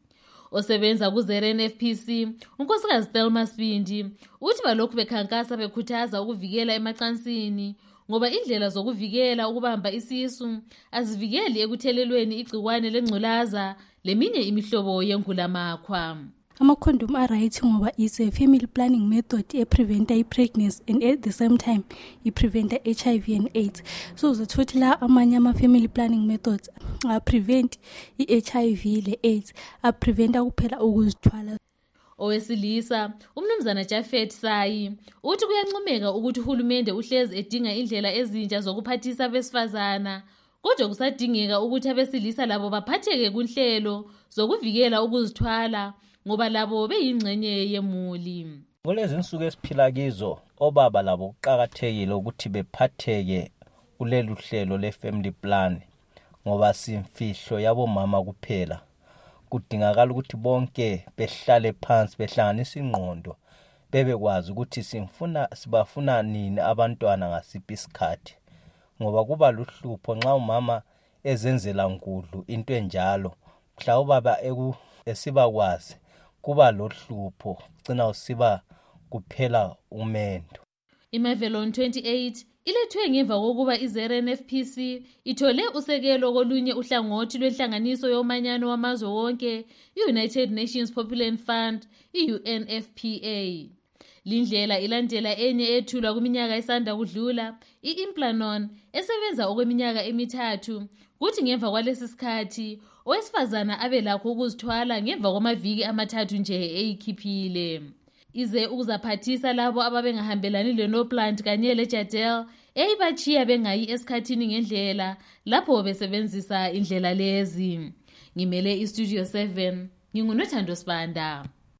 Osebenza ku-Z N F P C, unkosikazi Thelma Sibindi, uthi balokhu bekhankasa bekhuthaza ukuvikela emacansini ngoba indlela zokuvikela ukubamba isisu azivikeli ekuthelelweni igciwane lengculaza leminye imihlobo yengulamakhwa. Ama-condom are-right ngoba is a family planning method e-preventa i-pregnancy and at the same time i-preventa H I V and AIDS. So uzothothi la amanye ama-family planning methods a-prevent i-H I V le-AIDS, a-preventa kuphela ukuzithwala. Owesilisa umnumzana Jafet Sayi uthi kuyancomeka ukuthi uhulumende uhlezi edinga indlela ezintsha zokuphathisa abesifazana, kodwa kusadingeka ukuthi abesilisa labo baphatheke kunhlelo zokuvikela ukuzithwala ngoba labo beyingxenye yemuli. Kulezi insuku esiphila kizo, obaba labo kuqakathekile ukuthi bephatheke kulelu hlelo le-family plan ngoba simfihlo yabomama kuphela. Kudingakala ukuthi bonke behlale phansi behlanganisa ingqondo bebekwazi ukuthi simfuna sibafuna nini abantwana ngasiphi isikhathi, ngoba kuba luhlupho nxa umama ezenzela nkudlu into enjalo mhla ubaba eku esibakwazi kuba lohlupho gcina usiba kuphela umendo. IMavelon twenty-eight ilethwe ngemva kokuba i-Z N F P C ithole usekelo kolunye uhlangothi lwenhlanganiso yomanyano wamazwe wonke i-United Nations Population Fund, i-U N F P A. Lindlela ilandela enye ethulwa kuminyaka esanda kudlula, i-Implanon esebenza okweminyaka emithathu, kuthi ngemva kwalesi sikhathi owesifazana abe lakho ukuzithwala ngemva kwamaviki amathathu nje eyikhiphile. Ize ukuzaphathisa labo ababengahambelani le-no-plant kanye le-Jadel eyibachiya bengayi esikhathini ngendlela lapho besebenzisa indlela lezi. Ngimele iStudio seven, ngingunothando Sibanda.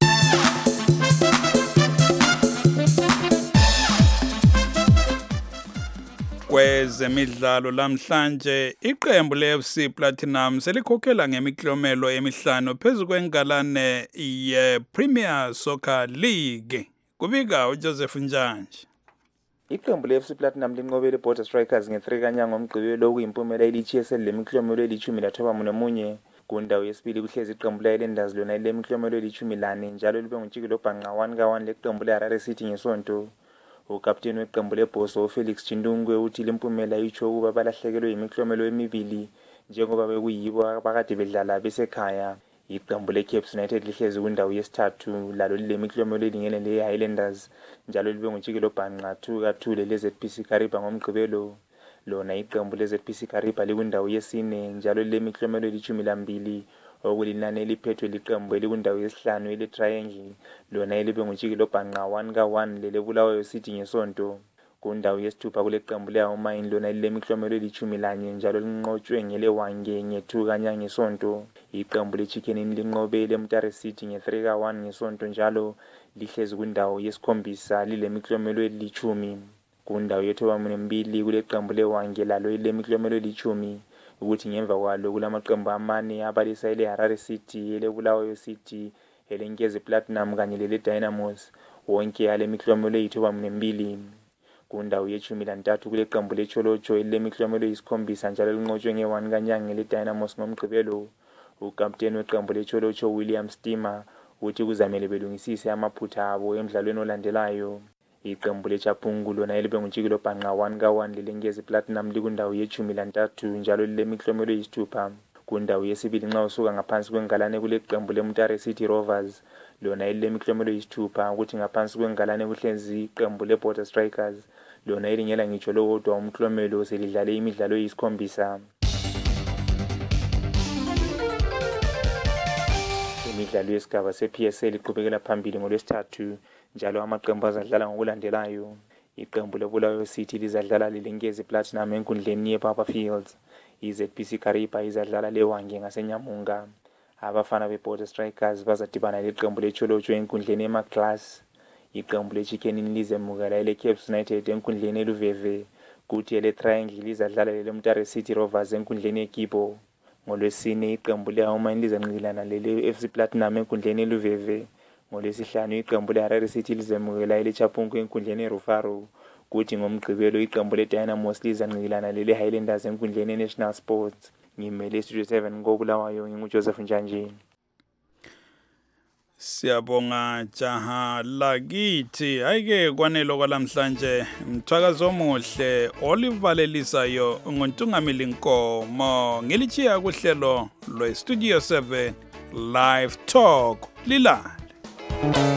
Kwezemidlalo lamhlanje iqembu le-F C Platinum selikhokhela ngemiklomelo emihlanu phezu kwengalane ye-Premier Soccer League. Kubika uJoseph Njanje. Iqembu le-F C Platinum linqobele iBorder Strikers nge-three kanyanga ngomgqibelo okuyimpumela elithiyesele lemiklomelo elithumi nathoba nomunye. Kundawo yesibili kuhlezi iqembu le-Highlanders lona ilemiklomelo elithumi lane njalo libe nguntshikilo bhanqa one ka one leqembu le-Harare City ngesonto. Ukapteni weqembu leBhoso Felix Chindungwe uthi lempumela itsho ukuba balahlekelwe imiklomelo emibili njengoba bekuyibo abakade bedlala besekhaya. Iqembu leCape United lihlezi kundawo yesithathu lalo lilemiklomelo elingene le-Highlanders njalo libe nguntshikilo bhanqa two ka two le-Z P C Kariba ngomgqibelo. Lona iqembu le-Z P C Kariba likundawo yesine njalo lilemiklomelo elithumi lambili okulinani eliphethwe liqembu elikundawo yesihlanu ele-Triangle lona elibe nguntshikilo bhanqa one ka one lelebulawayo City ngesonto. Kundawo yesithupha kule qembu le-Haumain lona lilemiklomelo elithumi lanye njalo linqotshwe ngelewange nge-two kanyanga ngesonto. Iqembu le-Chicken linqobe le-Mutare City nge-three ka one ngesonto njalo lihlezi kundawo yesikhombisa lilemiklomelo elithumi. Kundawo yethoba mbili kule qembu lewange lalo ilemiklomelo elithumi. Ukuthi ngemva kwalo kulamaqembu amane abalisa ele-Harare City, ele-Bulawayo City, ele-Nkezi Platinum kanye lele-Dynamos wonke ale miklomelo eyithoba mbili. Kundawo yeshumi lantathu kule qembu le-Cholocho elemiklomelo eyisikhombisa njalo linqotshwe nge-one kanyanga le-Dynamos ngomgqibelo. Ukapteni weqembu le-Cholocho William Stima uthi kuzamele belungisise amaphutha abo emidlalweni olandelayo. Iqembu leChapungu lona elibe nguntshikilo bhanqa one ka one lelenkezi Platinum likundawo yeshumi lantathu njalo lilemiklomelo eyisithupha. Kundawo yesibili nxa usuka ngaphansi kwengalane kule qembu leMutare City Rovers lona lilemiklomelo eyisithupha, ukuthi ngaphansi kwengalane kuhlezi iqembu leBorder Strikers lona elingela ngitsho lowodwa umklomelo selidlale imidlalo eyisikhombisa. Imidlalo yesigaba se-P S L iqhubekela phambili ngolwesithathu njalo amaqembu azadlala ngokulandelayo. Iqembu leBulawayo City lizadlala lelenkezi Platinum enkundleni yePapa Fields. I-Z P C Kariba izadlala lewange ngaseNyamunga. Abafana beBorder Strikers bazadibana leqembu leCholocho enkundleni eMaclass. Iqembu leChicken lizemukela ele-Cape United enkundleni eLuveve. Kuthi ele-Triangle lizadlala lele-Mutare City Rovers enkundleni eKibo. Ngolwesine iqembu le-Haumain lizanqilana lele-F C Platinum enkundleni eLuveve. Ngolwesihlanu iqembu le-Harare City lizemukela ele-Chapungu enkundleni eRufaro. Kuthi ngomgqibelo iqembu le-Dynamos lizanqilana lele-Highlanders enkundleni eNational Sports. Ngimele iStudio seven ngobulawayo nginguJoseph Njanje. Siyabonga jaha lakithi. Ayike kwanele kwalamhlanje. Mthwakazo omuhle olivalelisayo ngontungamili Nkomo. Ngilichiya kuhlelo lwe Studio seven Live Talk. Lilale.